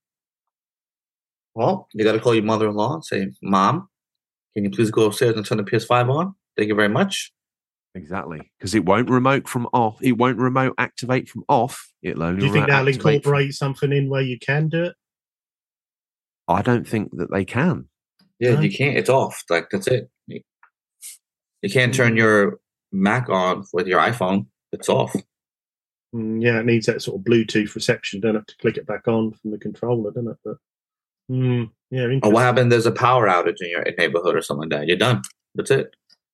S3: Well, you got to call your mother-in-law and say, "Mom, can you please go upstairs and turn the P S five on? Thank you very much."
S1: Exactly. Because it won't remote from off. It won't remote activate from off. It'll only
S2: Do you think
S1: remote
S2: they'll
S1: activate from-
S2: incorporate something in where you can do it?
S1: I don't think that they can.
S3: Yeah,
S2: No.
S3: you can't. It's off. Like that's it. You you can't turn
S2: Mm.
S3: your Mac on with your iPhone. It's off.
S2: Mm, yeah, it needs that sort of Bluetooth reception, don't it, to click it back on from the controller, doesn't it? But mm, yeah,
S3: Or
S2: interesting.
S3: what happened? There's a power outage in your neighborhood or something like that. You're done. That's it.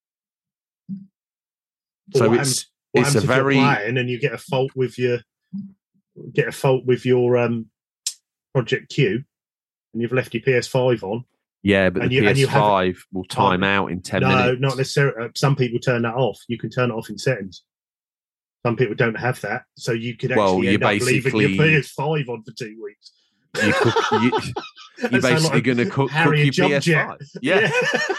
S2: But
S1: So
S2: what
S1: it's
S2: happens- what
S1: it's a
S2: happens if you're
S1: very
S2: playing and you get a fault with your get a fault with your um, Project Q, and you've left your P S five on.
S1: yeah, but
S2: and
S1: the
S2: you- and
S1: P S
S2: you have-
S1: five will time
S2: Oh,
S1: out in ten
S2: no,
S1: minutes.
S2: not necessarily. Uh, some people turn that off. You can turn it off in settings. Some people don't have that, so you could actually
S1: Well,
S2: end
S1: you're
S2: up leaving
S1: basically-
S2: your P S five on for two weeks.
S1: You cook, you, you're
S2: That sound
S1: basically
S2: like
S1: going to cook, cook
S2: Harry
S1: your
S2: and Jump
S1: P S
S2: Jet.
S1: five. Yeah.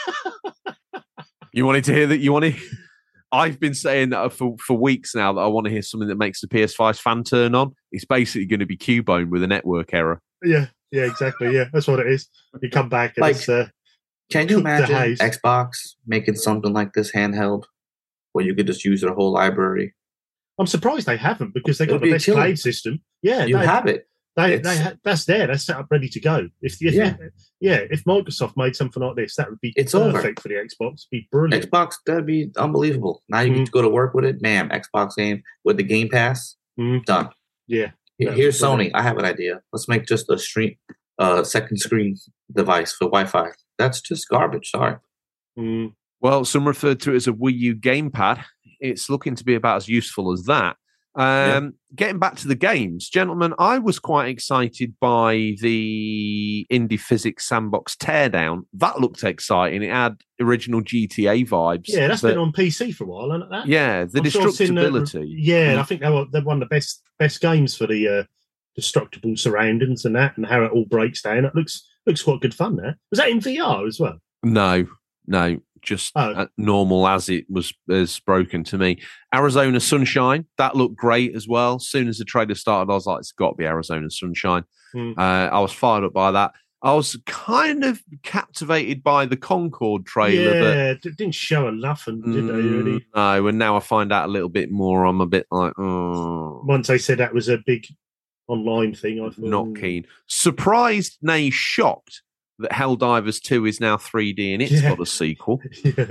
S1: You wanted to hear that? You want to? I've been saying that for, for weeks now that I want to hear something that makes the P S five's fan turn on. It's basically going to be Cubone with a network error.
S2: yeah, yeah, exactly. Yeah, that's what it is. You come back and
S3: Like-
S2: it's, uh,
S3: Can you
S2: Cook the
S3: imagine
S2: house.
S3: Xbox making something like this handheld, where you could just use their whole library?
S2: I'm surprised they haven't because they
S3: It'll
S2: got the
S3: be
S2: best
S3: killer.
S2: cloud system. Yeah,
S3: You
S2: they,
S3: have it.
S2: they,
S3: It's-
S2: they ha- that's there. That's set up ready to go. If, if
S3: Yeah.
S2: yeah, if Microsoft made something like this, that would be
S3: It's over.
S2: perfect for the Xbox. It'd be brilliant.
S3: Xbox, that'd be unbelievable. Now you
S2: Mm.
S3: get to go to work with it. Bam, Xbox game with the Game Pass.
S2: Mm.
S3: Done.
S2: Yeah,
S3: Here-
S2: That's
S3: Here's Sony.
S2: brilliant.
S3: I have an idea. Let's make just a stream, uh, second screen device for Wi-Fi. That's just garbage. Sorry.
S2: Mm.
S1: Well, some referred to it as a Wii U gamepad. It's looking to be about as useful as that. Um, yeah. Getting back to the games, gentlemen, I was quite excited by the Indie Physics Sandbox Teardown. That looked exciting. It had original G T A vibes.
S2: Yeah, that's
S1: but,
S2: been on P C for a while, hasn't it?
S1: Yeah, the
S2: I'm
S1: destructibility.
S2: Sure the, yeah, mm. I think they were, they're one of the best best games for the uh, destructible surroundings and that, and how it all breaks down. It looks looks quite good fun there. Was that in V R as well?
S1: No, no. Just oh. normal as it was as broken to me. Arizona Sunshine, that looked great as well. As soon as the trailer started, I was like, it's got to be Arizona Sunshine. Mm. Uh, I was fired up by that. I was kind of captivated by the Concord trailer.
S2: Yeah, but, it didn't show nothing, did mm, they, really?
S1: No, and now I find out a little bit more. I'm a bit like, oh.
S2: Once they said that was a big online thing, I thought.
S1: Not keen. Surprised, nay, shocked that Helldivers two is now three D and it's yeah. got a sequel. yeah.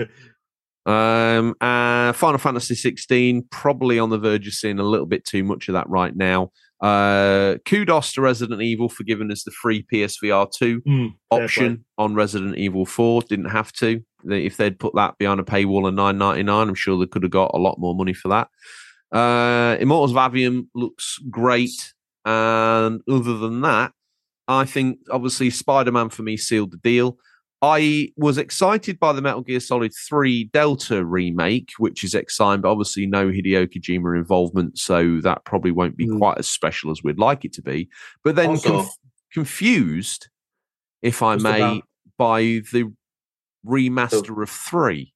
S1: Um, uh, Final Fantasy sixteen, probably on the verge of seeing a little bit too much of that right now. Uh, kudos to Resident Evil for giving us the free P S V R two mm, option on Resident Evil four. Didn't have to. If they'd put that behind a paywall of nine ninety-nine, I'm sure they could have got a lot more money for that. Uh, Immortals of Aveum looks great. And other than that, I think, obviously, Spider-Man for me sealed the deal. I was excited by the Metal Gear Solid three Delta remake, which is exciting, but obviously no Hideo Kojima involvement, so that probably won't be mm. quite as special as we'd like it to be. But then also, conf- confused, if I may, about- by the remaster so, of three.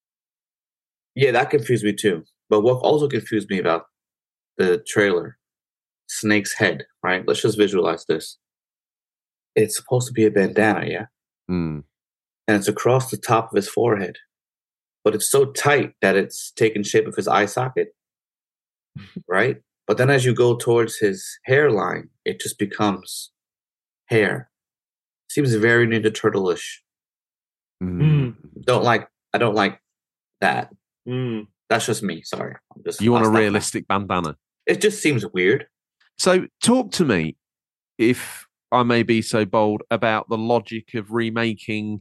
S3: Yeah, that confused me too. But what also confused me about the trailer, Snake's head, right? Let's just visualize this. It's supposed to be a bandana, yeah?
S1: Mm.
S3: And it's across the top of his forehead. But it's so tight that it's taken shape of his eye socket, right? But then as you go towards his hairline, it just becomes hair. Seems very Ninja Turtle-ish.
S1: Mm.
S3: Don't like, I don't like that.
S2: Mm.
S3: That's just me, sorry. I'm just,
S1: you want a realistic that. bandana?
S3: It just seems weird.
S1: So talk to me, if I may be so bold, about the logic of remaking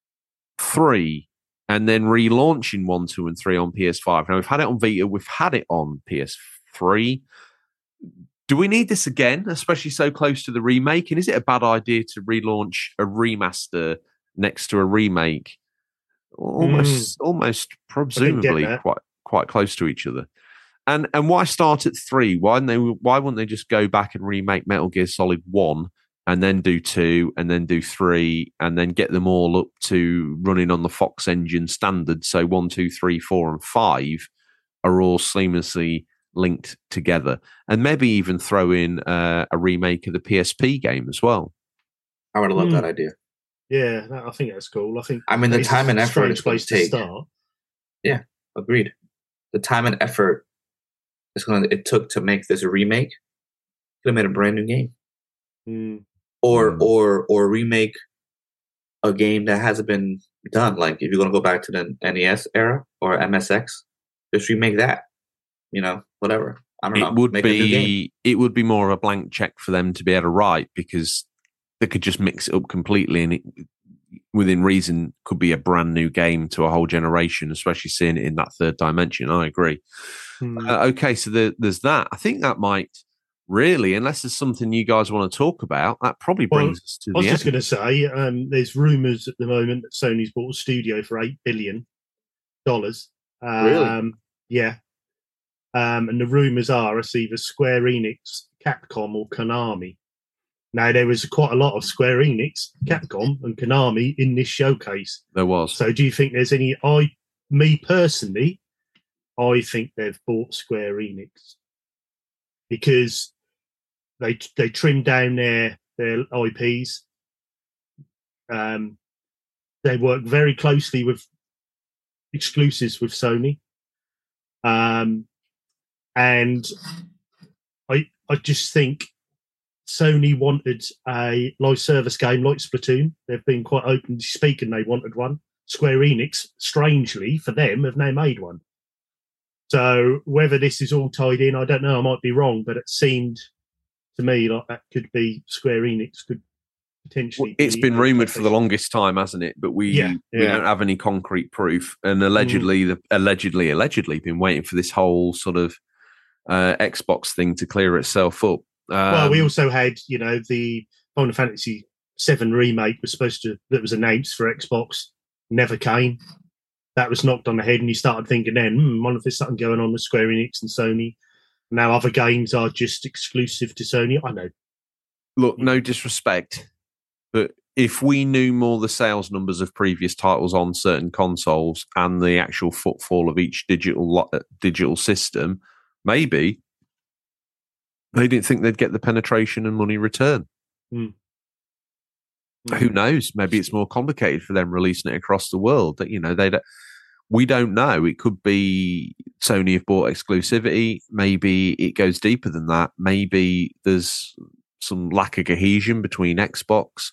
S1: three and then relaunching one, two, and three on P S five. Now, we've had it on Vita, we've had it on P S three. Do we need this again, especially so close to the remake? And is it a bad idea to relaunch a remaster next to a remake? Almost, mm. almost presumably quite quite close to each other. And and why start at three? Why they why wouldn't they just go back and remake Metal Gear Solid one and then do two and then do three and then get them all up to running on the Fox engine standard? So one, two, three, four, and five are all seamlessly linked together, and maybe even throw in uh, a remake of the P S P game as well.
S3: I would love mm. that idea.
S2: Yeah, I think that's cool. I think.
S3: I mean, the time and effort it's going to take.
S2: Start.
S3: Yeah, agreed. The time and effort it's going to, it took to make this a remake could have made a brand new game,
S2: mm.
S3: or
S1: mm.
S3: or or remake a game that hasn't been done. Like if you're going to go back to the N E S era or M S X, just remake that. You know, whatever. I don't
S1: it
S3: know.
S1: Would
S3: make
S1: be,
S3: a new game.
S1: It would be more of a blank check for them to be able to write, because they could just mix it up completely, and it, within reason, could be a brand new game to a whole generation, especially seeing it in that third dimension. I agree.
S2: Hmm.
S1: Uh, okay, so the, there's that. I think that might really, unless there's something you guys want to talk about, that probably brings
S2: well,
S1: us to
S2: I was
S1: the
S2: just
S1: end.
S2: going to say, um, there's rumours at the moment that Sony's bought a studio for eight billion dollars. Um,
S3: really?
S2: Yeah. Um, and the rumours are it's either Square Enix, Capcom, or Konami. Now, there was quite a lot of Square Enix, Capcom, and Konami in this showcase.
S1: There was.
S2: So do you think there's any... I, me personally, I think they've bought Square Enix because they they trimmed down their, their I Ps. Um, they work very closely with exclusives with Sony. Um, and I I just think Sony wanted a live service game like Splatoon. They've been quite openly speaking they wanted one. Square Enix, strangely for them, have now made one. So whether this is all tied in, I don't know. I might be wrong, but it seemed to me like that could be Square Enix could potentially.
S1: Well, it's
S2: be
S1: been rumoured for the longest time, hasn't it? But we
S2: yeah,
S1: we
S2: yeah.
S1: don't have any concrete proof. And allegedly, mm. the, allegedly, allegedly, been waiting for this whole sort of uh, Xbox thing to clear itself up. Um,
S2: well, we also had, you know, the Final Fantasy seven remake was supposed to, that was announced for Xbox, never came. That was knocked on the head, and you started thinking then, hmm, wonder if there's something going on with Square Enix and Sony. Now other games are just exclusive to Sony. I know.
S1: Look, no disrespect, but if we knew more the sales numbers of previous titles on certain consoles and the actual footfall of each digital lo- digital system, maybe they didn't think they'd get the penetration and money return.
S2: Mm.
S1: Who knows? Maybe it's more complicated for them releasing it across the world. That you know, they don't. We don't know. It could be Sony have bought exclusivity. Maybe it goes deeper than that. Maybe there's some lack of cohesion between Xbox.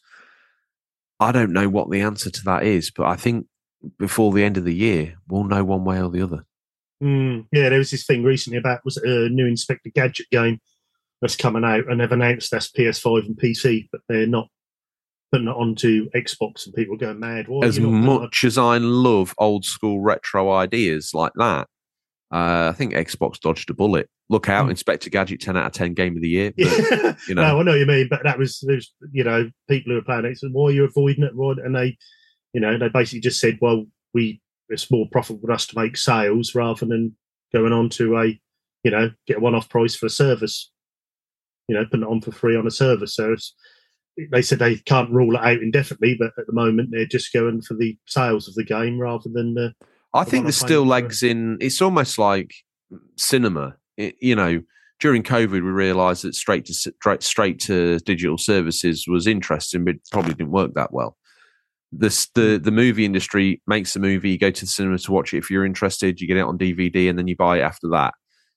S1: I don't know what the answer to that is, but I think before the end of the year, we'll know one way or the other.
S2: Mm, yeah, there was this thing recently about was it a new Inspector Gadget game that's coming out, and they've announced that's P S five and P C, but they're not putting it onto Xbox, and people are going mad. Why
S1: as much as I love old school retro ideas like that, uh, I think Xbox dodged a bullet. Look out, mm. Inspector Gadget, ten out of ten game of the year. But,
S2: yeah.
S1: you know.
S2: No, I know what you mean, but that was, there's, you know, people who are playing it said, why are you avoiding it, Rod? And they, you know, they basically just said, well, we it's more profitable for us to make sales rather than going on to a, you know, get a one-off price for a service, you know, putting it on for free on a service. So it's, they said they can't rule it out indefinitely, but at the moment they're just going for the sales of the game rather than the.
S1: I think there's still legs in. It's almost like cinema. It, you know, during COVID, we realised that straight to straight, straight to digital services was interesting, but probably didn't work that well. This the the movie industry makes a movie. You go to the cinema to watch it if you're interested. You get it on D V D and then you buy it after that.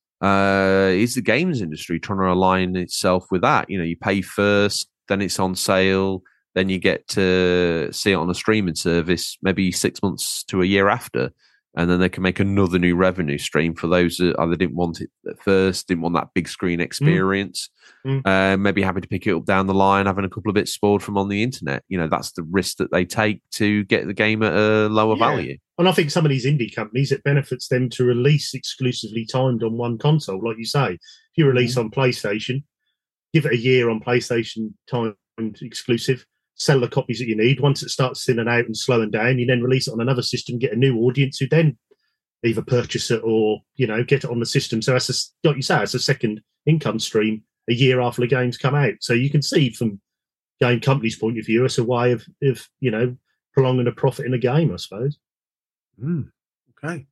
S1: Uh, is the games industry trying to align itself with that? You know, you pay first. Then it's on sale. Then you get to see it on a streaming service, maybe six months to a year after. And then they can make another new revenue stream for those that either didn't want it at first, didn't want that big screen experience, mm. Mm. Uh, maybe having to pick it up down the line, having a couple of bits spoiled from on the internet. You know, that's the risk that they take to get the game at a lower yeah. value.
S2: And I think some of these indie companies, it benefits them to release exclusively timed on one console. Like you say, if you release mm. on PlayStation, give it a year on PlayStation timed exclusive, sell the copies that you need. Once it starts thinning out and slowing down, you then release it on another system, get a new audience who then either purchase it or, you know, get it on the system. So that's, a, like you say, it's a second income stream a year after the games come out. So you can see from game companies' point of view, it's a way of, of you know, prolonging the profit in a game, I suppose.
S1: Mm, okay.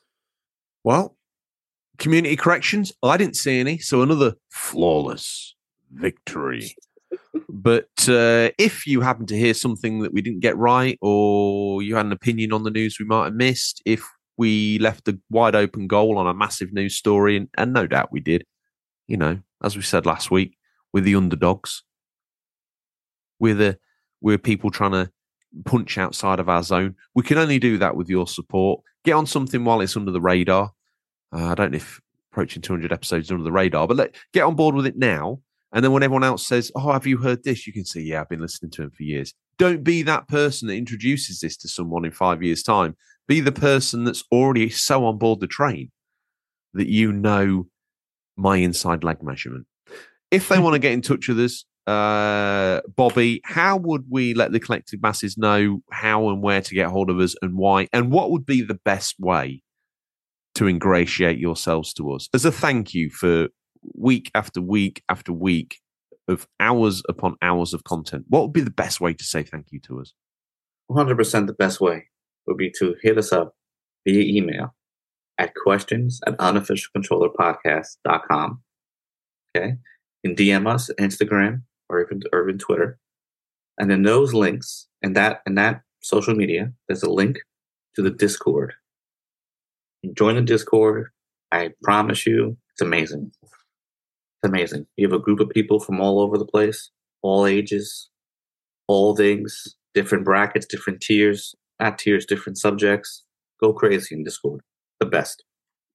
S1: Well, community corrections, I didn't see any. So another flawless victory. But uh, if you happen to hear something that we didn't get right, or you had an opinion on the news we might have missed, if we left a wide open goal on a massive news story, and, and no doubt we did, you know, as we said last week, we're the underdogs. We're the we're people trying to punch outside of our zone. We can only do that with your support. Get on something while it's under the radar. Uh, I don't know if approaching two hundred episodes under the radar, but let, get on board with it now. And then when everyone else says, oh, have you heard this? You can say, yeah, I've been listening to him for years. Don't be that person that introduces this to someone in five years' time. Be the person that's already so on board the train that you know my inside leg measurement. If they want to get in touch with us, uh, Bobby, how would we let the collective masses know how and where to get hold of us and why? And what would be the best way to ingratiate yourselves to us as a thank you for week after week after week of hours upon hours of content? What would be the best way to say thank you to us?
S3: one hundred percent the best way would be to hit us up via email at questions at unofficial controller podcast dot com. Okay. And D M us, Instagram, or even, or even Twitter. And in those links, and that, and that social media, there's a link to the Discord. Join the Discord. I promise you, it's amazing. Amazing. You have a group of people from all over the place, all ages, all things, different brackets, different tiers, not tiers, different subjects. Go crazy in Discord. The best.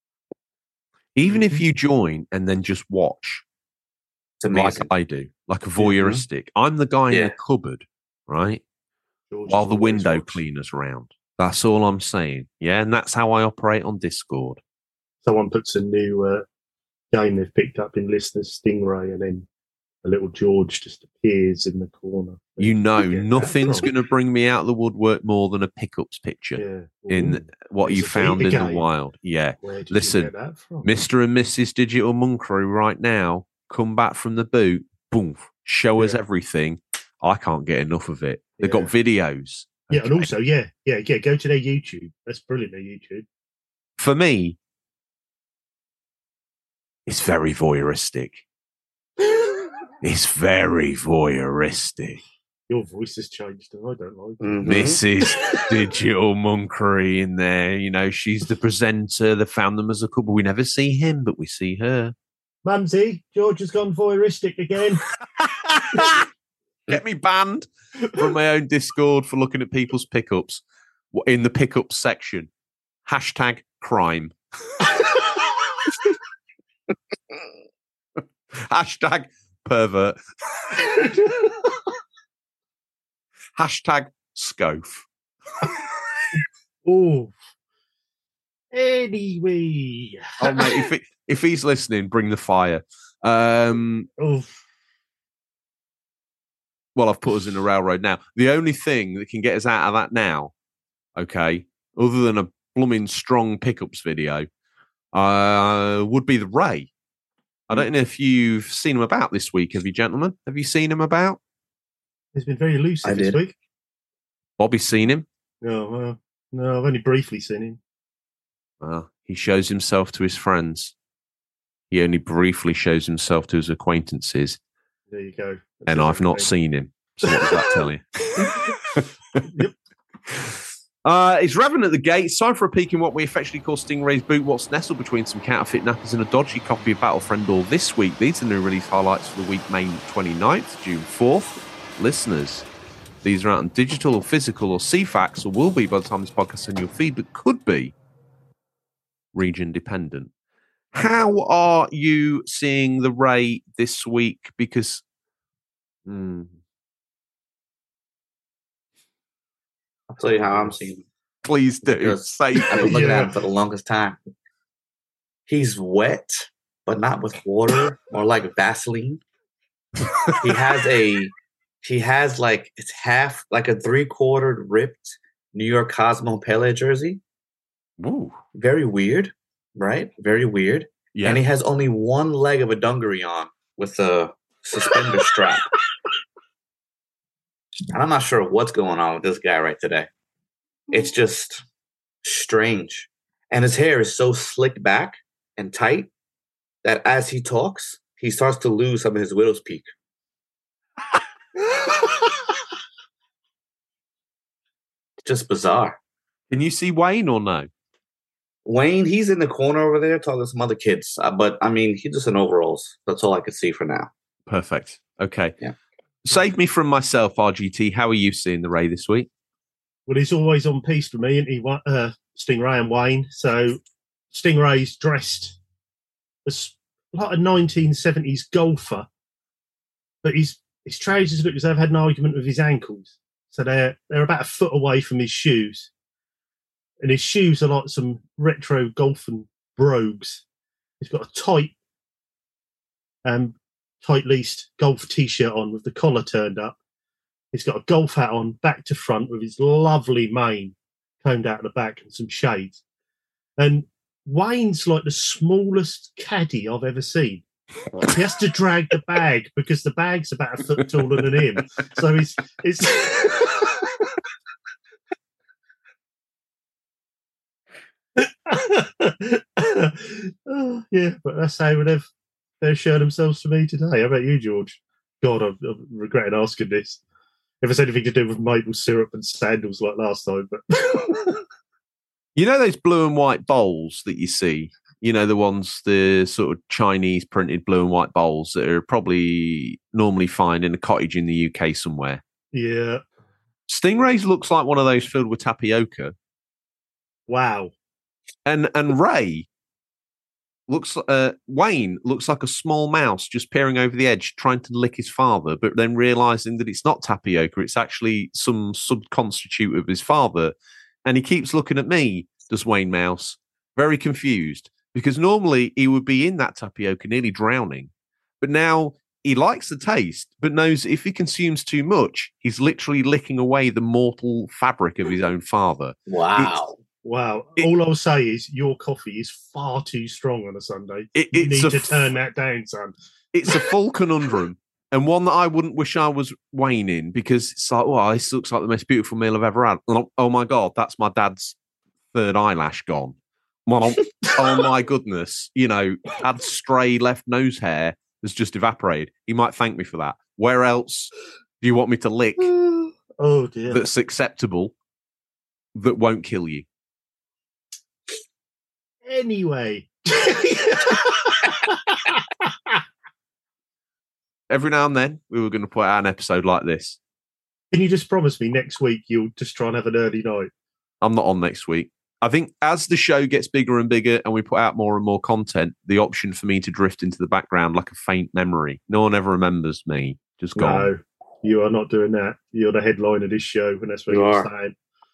S1: Even if you join and then just watch,
S3: it's amazing.
S1: Like I do, like a voyeuristic. Mm-hmm. I'm the guy yeah. in the cupboard, right? George While the window watch. cleaners round. That's all I'm saying. Yeah, and that's how I operate on Discord.
S2: Someone puts a new uh, game they've picked up in listeners, Stingray, and then a little George just appears in the corner.
S1: You know,
S2: Yeah,
S1: nothing's
S2: that's
S1: going to bring me out of the woodwork more than a pickups picture
S2: Yeah.
S1: in
S2: Ooh.
S1: what you
S2: It's a
S1: found in
S2: beta
S1: the
S2: game.
S1: wild. Yeah.
S2: Where did
S1: Listen,
S2: you get that from?
S1: Mister and Missus Digital Monkery right now, come back from the boot, boom, show us
S2: Yeah.
S1: everything. I can't get enough of it. They've
S2: Yeah.
S1: got videos.
S2: Yeah, and
S1: Okay.
S2: also, yeah, yeah, yeah, go to their YouTube. That's brilliant, their YouTube.
S1: For me, it's very voyeuristic. It's very voyeuristic.
S2: Your voice has changed, and I don't like it.
S3: Mhm.
S1: Missus Digital Monkery in there. You know, she's the presenter. They found them as a couple. We never see him, but we see her.
S2: Mumsy, George has gone voyeuristic again.
S1: Get me banned from my own Discord for looking at people's pickups in the pickups section. Hashtag crime. Hashtag pervert. Hashtag scoof.
S2: Oh. Anyway.
S1: Oh, mate, if, it, if he's listening, bring the fire. Um,
S2: Oh.
S1: well, I've put us in a railroad now. The only thing that can get us out of that now, okay, other than a blooming strong pickups video, uh, would be the Ray. I don't know if you've seen him about this week, have you, gentlemen? Have you seen him about?
S2: He's been very elusive
S3: I
S2: this
S3: did.
S2: week.
S1: Bobby's seen him.
S2: No, uh, no, I've only briefly seen him.
S1: Well, he shows himself to his friends. He only briefly shows himself to his acquaintances,
S2: There you go. That's
S1: and
S2: his
S1: I've not
S2: thing.
S1: seen him. So what does that tell you?
S2: Yep.
S1: Uh, it's revving at the gate. It's time for a peek in what we affectionately call Stingray's boot. What's nestled between some counterfeit knackers and a dodgy copy of Battlefriend All this week. These are the new release highlights for the week, May twenty-ninth, June fourth. Listeners, these are out in digital or physical or C FAX, or will be by the time this podcast is in your feed, but could be region dependent. How are you seeing the Ray this week? Because hmm,
S3: I'll tell you how I'm seeing him.
S1: please do
S3: Because
S1: say
S3: I've been looking
S2: Yeah.
S3: at him for the longest time. He's wet, but not with water or like Vaseline. He has a, he has like, it's half, like a three quarter ripped New York Cosmo Pele jersey.
S1: Ooh,
S3: Very weird, right? Very weird.
S1: yeah.
S3: And he has only one leg of a dungaree on with a suspender strap. And I'm not sure what's going on with this guy right today. It's just strange. And his hair is so slicked back and tight that as he talks, he starts to lose some of his widow's peak. It's just bizarre.
S1: Can you see Wayne or no?
S3: Wayne, he's in the corner over there talking to some other kids. Uh, but, I mean, he's just in overalls. That's all I could see for now.
S1: Perfect. Okay.
S3: Yeah.
S1: Save me from myself, R G T. How are you seeing the Ray this week?
S2: Well, he's always on piece for me, isn't he? Wa- Uh, Stingray and Wayne. So Stingray's dressed as like a nineteen seventies golfer, but his his trousers look as though they've had an argument with his ankles. So they're they're about a foot away from his shoes, and his shoes are like some retro golfing brogues. He's got a tight, um, tight laced golf t-shirt on with the collar turned up. He's got a golf hat on, back to front, with his lovely mane combed out the back and some shades. And Wayne's like the smallest caddy I've ever seen. He has to drag the bag because the bag's about a foot taller than him. So he's it's oh, yeah, but that's how they've they've shown themselves to me today. How about you, George? God, I'm, I'm regretting asking this. If it's anything to do with maple syrup and sandals like last time, but
S1: You know those blue and white bowls that you see? You know, the ones, the sort of Chinese printed blue and white bowls that are probably normally find in a cottage in the U K somewhere.
S2: yeah,
S1: Stingrays looks like one of those filled with tapioca.
S2: wow.
S1: And and Ray looks uh, Wayne looks like a small mouse just peering over the edge, trying to lick his father, but then realizing that it's not tapioca; it's actually some subconstitute of his father. And he keeps looking at me. Does Wayne Mouse very confused? because normally he would be in that tapioca nearly drowning, but now he likes the taste, but knows if he consumes too much, he's literally licking away the mortal fabric of his own father.
S6: Wow.
S2: Wow.
S1: It-
S2: All I'll say is your coffee is far too strong on a Sunday.
S1: It-
S2: you
S1: it's
S2: need
S1: a
S2: to turn
S1: f-
S2: that down, son.
S1: It's a full conundrum, and one that I wouldn't wish I was Wayne in, because it's like, well, this looks like the most beautiful meal I've ever had. And oh, oh my God, that's my dad's third eyelash gone. Well, oh my goodness, you know, dad's stray left nose hair has just evaporated. He might thank me for that. Where else do you want me to lick
S2: Oh, dear.
S1: that's acceptable, that won't kill you?
S2: Anyway.
S1: Every now and then, we were going to put out an episode like this.
S2: Can you just promise me next week you'll just try and have an early night?
S1: I'm not on next week. I think as the show gets bigger and bigger and we put out more and more content, the option for me to drift into the background like a faint memory. No one ever remembers me. Just gone.
S2: No, you are not doing that. You're the headline of this show, and that's where
S3: You
S2: you're
S3: are.
S2: staying.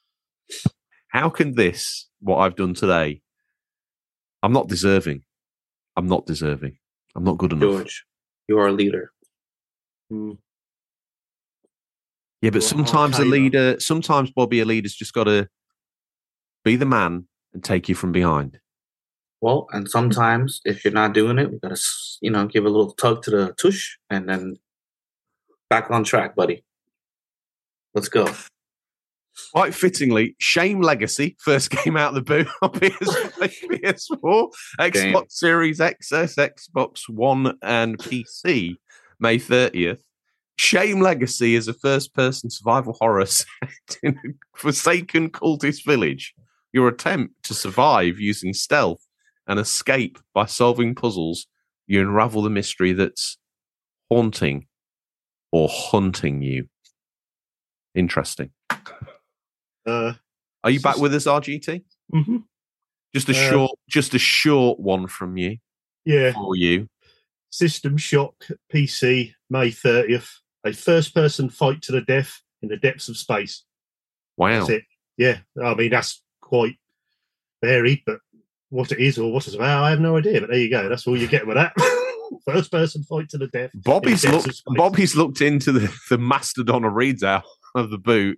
S1: How can this, what I've done today, I'm not deserving. I'm not deserving. I'm not good enough.
S3: George, you are a leader.
S2: Mm.
S1: Yeah, but
S2: Well,
S1: sometimes
S2: okay,
S1: a
S2: then.
S1: leader, sometimes Bobby, a leader's just got to be the man and take you from behind.
S3: Well, and sometimes if you're not doing it, we gotta, s- you know, give a little tug to the tush and then back on track, buddy. Let's go.
S1: Quite fittingly, Shame Legacy first came out of the boot on P S five, P S four,
S3: Shame.
S1: Xbox Series X S, Xbox One, and P C May thirtieth. Shame Legacy is a first-person survival horror set in a forsaken cultist village. Your attempt to survive using stealth and escape by solving puzzles, you unravel the mystery that's haunting or hunting you. Interesting.
S2: Uh,
S1: Are you back with us, R G T?
S2: mhm.
S1: Just a
S2: Uh,
S1: short, just a short one from you
S2: Yeah.
S1: for you.
S2: System Shock P C, May thirtieth. A first-person fight to the death in the depths of space.
S1: Wow.
S2: That's it. Yeah. I mean, that's quite varied, but what it is or what it's about, I have no idea. But there you go. That's all you get with that. First-person fight to the death.
S1: Bobby's
S2: in the depths
S1: looked.
S2: of space.
S1: Bobby's looked into the, the mastodon of reads out of the boot.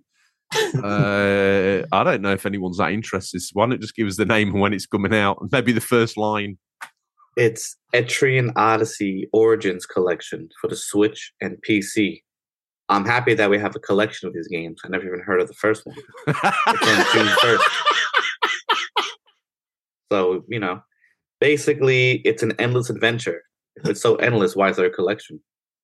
S1: Uh, I don't know if anyone's that interested. So why not just give us the name and when it's coming out, and maybe the first line.
S3: It's Etrian Odyssey Origins Collection for the Switch and P C. I'm happy that we have a collection of these games. I never even heard of the first one. It's on June first. So, you know, basically, it's an endless adventure. If it's so endless, why is there a collection?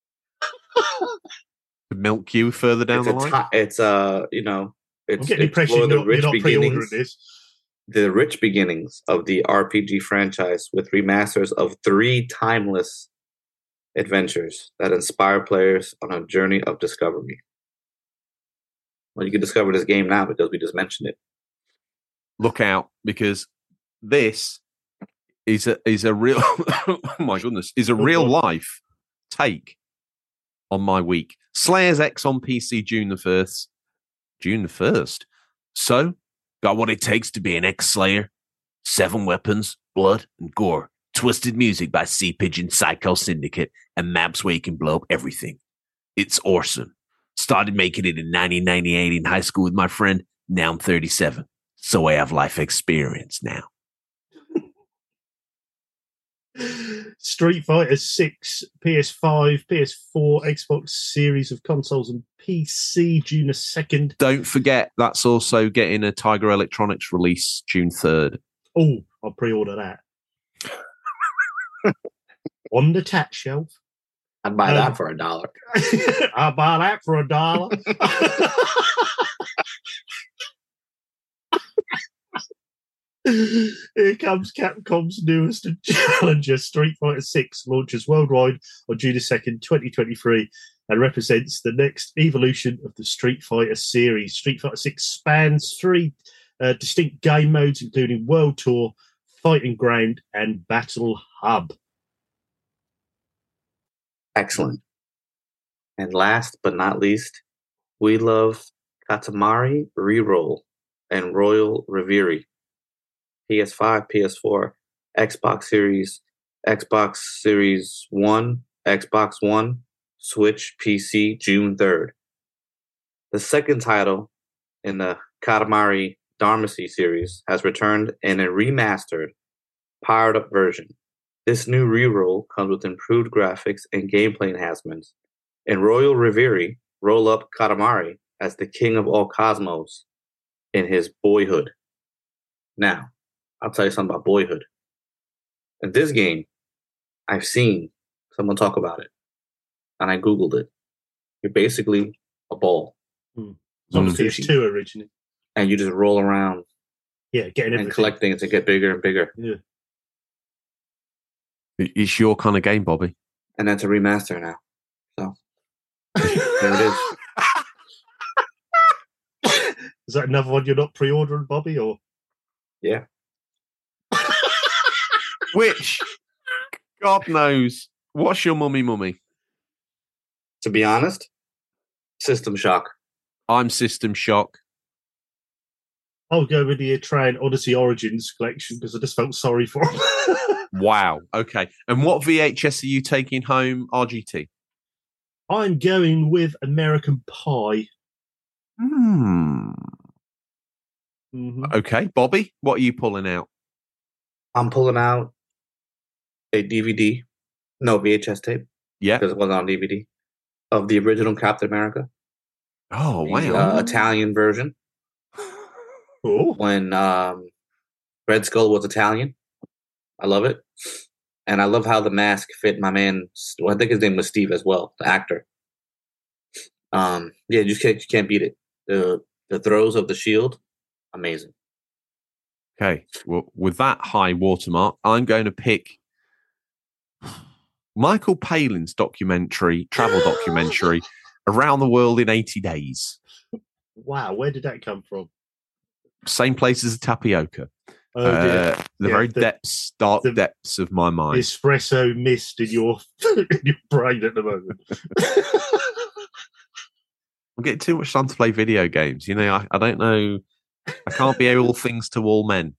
S1: Milk you further down
S3: it's
S1: the
S3: a
S1: line.
S3: ti- it's uh, you know,
S2: I'm
S3: it's
S2: getting the impression
S3: explore
S2: you're
S3: the
S2: not,
S3: rich
S2: you're not pre-ordering
S3: beginnings,
S2: this.
S3: the rich beginnings of the R P G franchise with remasters of three timeless adventures that inspire players on a journey of discovery. Well, you can discover this game now because we just mentioned it.
S1: Look out, because this is a is a real. Oh my goodness, is a real life take on my week. Slayers X on P C June the first. June the first. So, got what it takes to be an X-Slayer. Seven weapons, blood, and gore. Twisted music by Sea Pigeon, Psycho Syndicate, and maps where you can blow up everything. It's awesome. Started making it in nineteen ninety-eight in high school with my friend. Now I'm thirty-seven. So I have life experience now.
S2: Street Fighter six, P S five, P S four, Xbox Series of consoles, and P C June the second.
S1: Don't forget, that's also getting a Tiger Electronics release June third.
S2: Oh, I'll pre-order that. On the tax shelf.
S6: I'd buy
S2: Um,
S6: that for a dollar.
S2: I'll buy that for a dollar. Here comes Capcom's newest challenger, Street Fighter six, launches worldwide on June the second, twenty twenty-three, and represents the next evolution of the Street Fighter series. Street Fighter six spans three uh, distinct game modes, including World Tour, Fighting Ground, and Battle Hub.
S3: Excellent. And last but not least, we love Katamari Reroll and Royal Reverie. P S five, P S four, Xbox Series, Xbox Series One, Xbox One, Switch, P C, June third. The second title in the Katamari Damacy series has returned in a remastered, powered-up version. This new reroll comes with improved graphics and gameplay enhancements. In Royal Reverie, roll up Katamari as the king of all cosmos in his boyhood. Now, I'll tell you something about boyhood. In this game, I've seen someone talk about it, and I Googled it. You're basically a ball.
S2: Hmm. It's on the P S two originally.
S3: And you just roll around
S2: yeah, getting
S3: and collect things to get bigger and bigger.
S2: Yeah.
S1: It's your kind of game, Bobby.
S3: And that's a remaster now. So, there it is.
S2: Is that another one you're not pre-ordering, Bobby? Or
S3: yeah.
S1: Which, God knows, what's your mummy mummy?
S3: To be honest, System Shock.
S1: I'm System Shock.
S2: I'll go with the Atrean Odyssey Origins collection because I just felt sorry for him.
S1: Wow. Okay. And what V H S are you taking home, R G T?
S2: I'm going with American Pie.
S1: Hmm.
S2: Mm-hmm.
S1: Okay. Bobby, what are you pulling out?
S3: I'm pulling out a D V D. No, V H S tape.
S1: Yeah.
S3: Because it wasn't on D V D. Of the original Captain America.
S1: Oh, wow.
S3: The, uh, Italian version.
S2: Oh.
S3: When um, Red Skull was Italian. I love it. And I love how the mask fit my man. Well, I think his name was Steve as well, the actor. Um, yeah, you can't, you can't beat it. The the throws of the shield, amazing.
S1: Okay. Well, with that high watermark, I'm going to pick Michael Palin's documentary, travel documentary, Around the World in eighty days.
S2: Wow, where did that come from?
S1: Same place as the tapioca.
S2: Oh, dear.
S1: Uh, the
S2: Yeah,
S1: very
S2: the-
S1: depths, dark
S2: the-
S1: depths of my mind.
S2: Espresso mist in your in your brain at the moment.
S1: I'm getting too much time to play video games. You know, I, I don't know. I can't be all things to all men.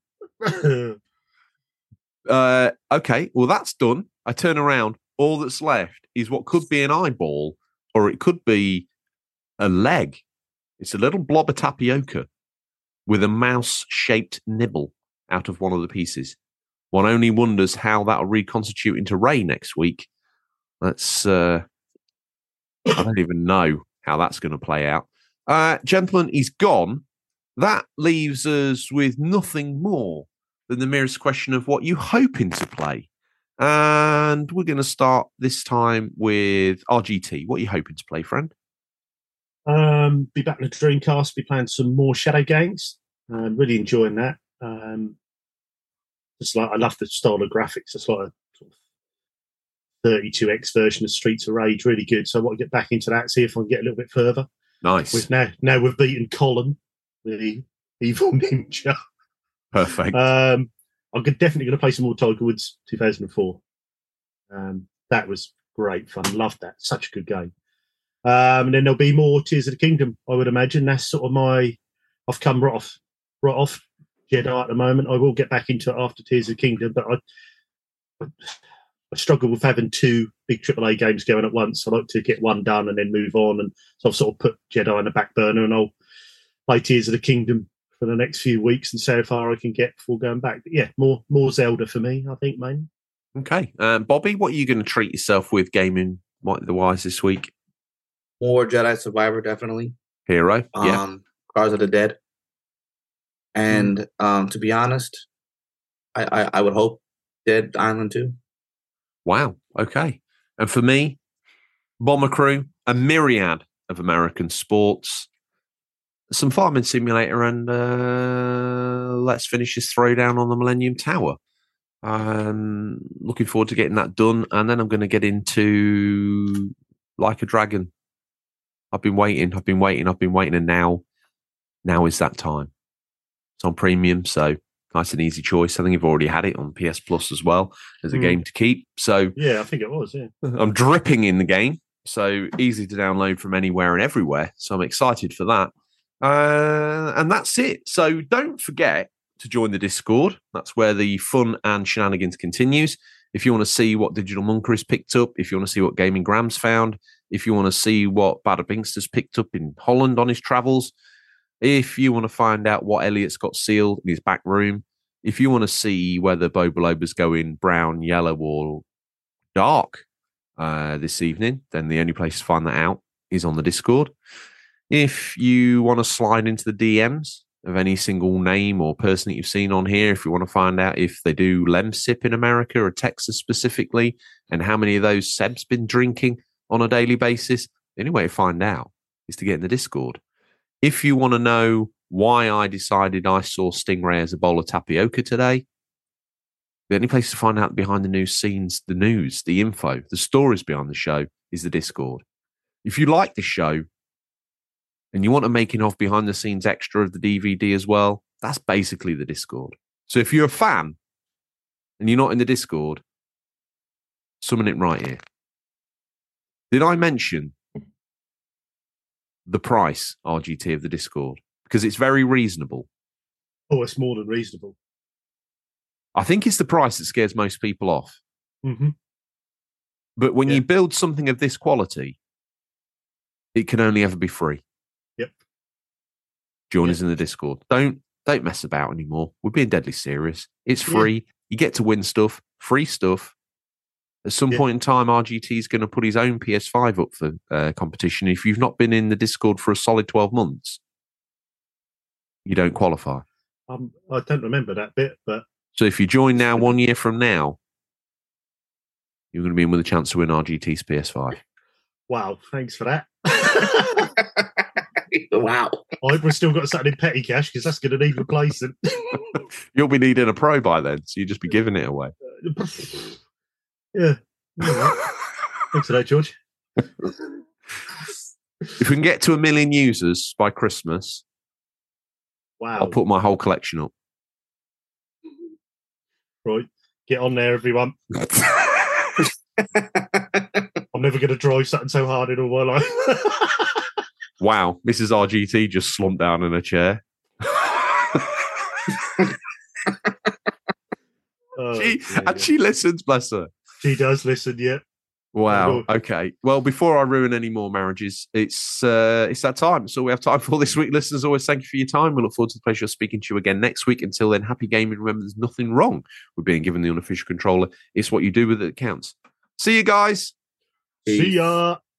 S1: Uh, okay, well, that's done. I turn around. All that's left is what could be an eyeball, or it could be a leg. It's a little blob of tapioca with a mouse-shaped nibble out of one of the pieces. One only wonders how that'll reconstitute into Ray next week. That's, uh, I don't even know how that's going to play out. Uh, gentlemen, he's gone. That leaves us with nothing more than the merest question of what you hoping to play. And we're going to start this time with R G T. What are you hoping to play, friend?
S2: Um, be back in the Dreamcast, be playing some more Shadow games. Um, really enjoying that. Um, just like I love the style of graphics. It's like a sort of thirty-two X version of Streets of Rage, really good. So I want to get back into that, see if I can get a little bit further.
S1: Nice.
S2: With now, now we've beaten Colin, the evil ninja.
S1: Perfect.
S2: Um, I'm definitely going to play some more Tiger Woods two thousand four. Um, that was great fun. Loved that. Such a good game. Um, and then there'll be more Tears of the Kingdom, I would imagine. That's sort of my... I've come right off, right off Jedi at the moment. I will get back into it after Tears of the Kingdom, but I, I struggle with having two big triple A games going at once. I like to get one done and then move on. And so I've sort of put Jedi in the back burner, and I'll play Tears of the Kingdom for the next few weeks and see how far I can get before going back. But yeah, more more Zelda for me, I think, mainly.
S1: Okay. Um, Bobby, what are you going to treat yourself with gaming the wise this week?
S3: More Jedi Survivor, definitely.
S1: Hero? Yeah.
S3: Um, Cars of the Dead. And mm. um, to be honest, I, I, I would hope Dead Island two.
S1: Wow. Okay. And for me, Bomber Crew, a myriad of American sports, some Farming Simulator, and uh, let's finish this throwdown on the Millennium Tower. Um, looking forward to getting that done, and then I'm going to get into Like a Dragon. I've been waiting, I've been waiting, I've been waiting, and now, now is that time. It's on premium, so nice and easy choice. I think you've already had it on P S Plus as well as a mm. game to keep. So
S2: yeah, I think it was. Yeah,
S1: I'm dripping in the game, so easy to download from anywhere and everywhere. So I'm excited for that. Uh, and that's it. So don't forget, to join the Discord. That's where the fun and shenanigans continues. If you want to see what Digital Monker has picked up, if you want to see what Gaming Grams found, if you want to see what Bada Binkster's picked up in Holland on his travels, if you want to find out what Elliot's got sealed in his back room, if you want to see whether Bobaloba's going brown, yellow, or dark uh, this evening, then the only place to find that out is on the Discord. If you want to slide into the D Ms of any single name or person that you've seen on here, if you want to find out if they do Lemsip in America or Texas specifically, and how many of those Seb's been drinking on a daily basis, the only way to find out is to get in the Discord. If you want to know why I decided I saw Stingray as a bowl of tapioca today, the only place to find out behind the news scenes, the news, the info, the stories behind the show is the Discord. If you like the show and you want a making of behind the scenes extra of the D V D as well, that's basically the Discord. So if you're a fan and you're not in the Discord, summon it right here. Did I mention the price, R G T, of the Discord? Because it's very reasonable.
S2: Oh, it's more than reasonable.
S1: I think it's the price that scares most people off.
S2: Mm-hmm.
S1: But when
S2: Yeah.
S1: you build something of this quality, it can only ever be free.
S2: Yep.
S1: Join
S2: Yep.
S1: us in the Discord. Don't don't mess about anymore. We're being deadly serious. It's
S2: Yeah.
S1: free. You get to win stuff, free stuff. At some
S2: Yeah.
S1: point in time, R G T is going to put his own P S five up for uh, competition. If you've not been in the Discord for a solid twelve months, you don't qualify.
S2: Um, I don't remember that bit, but
S1: So if you join now, one year from now, you're going to be in with a chance to win R G T's P S five.
S2: wow, thanks for that.
S3: Wow.
S2: I hope we've still got something in petty cash because that's going to need replacing.
S1: You'll be needing a pro by then, so you'll just be giving it away.
S2: yeah. All right. Thanks for that, George.
S1: If we can get to a million users by Christmas,
S2: Wow.
S1: I'll put my whole collection up.
S2: Right. Get on there, everyone. I'm never going to drive something so hard in all my life.
S1: Wow, Missus R G T just slumped down in a chair.
S2: Oh,
S1: she,
S2: dear.
S1: and she listens, bless her.
S2: She does listen, yeah.
S1: Wow.
S2: Oh.
S1: Okay. Well, before I ruin any more marriages, it's uh, it's that time. So we have time for this week. Listeners, always thank you for your time. We look forward to the pleasure of speaking to you again next week. Until then, happy gaming. Remember, there's nothing wrong with being given the unofficial controller. It's what you do with it that counts. See you guys.
S2: See ya.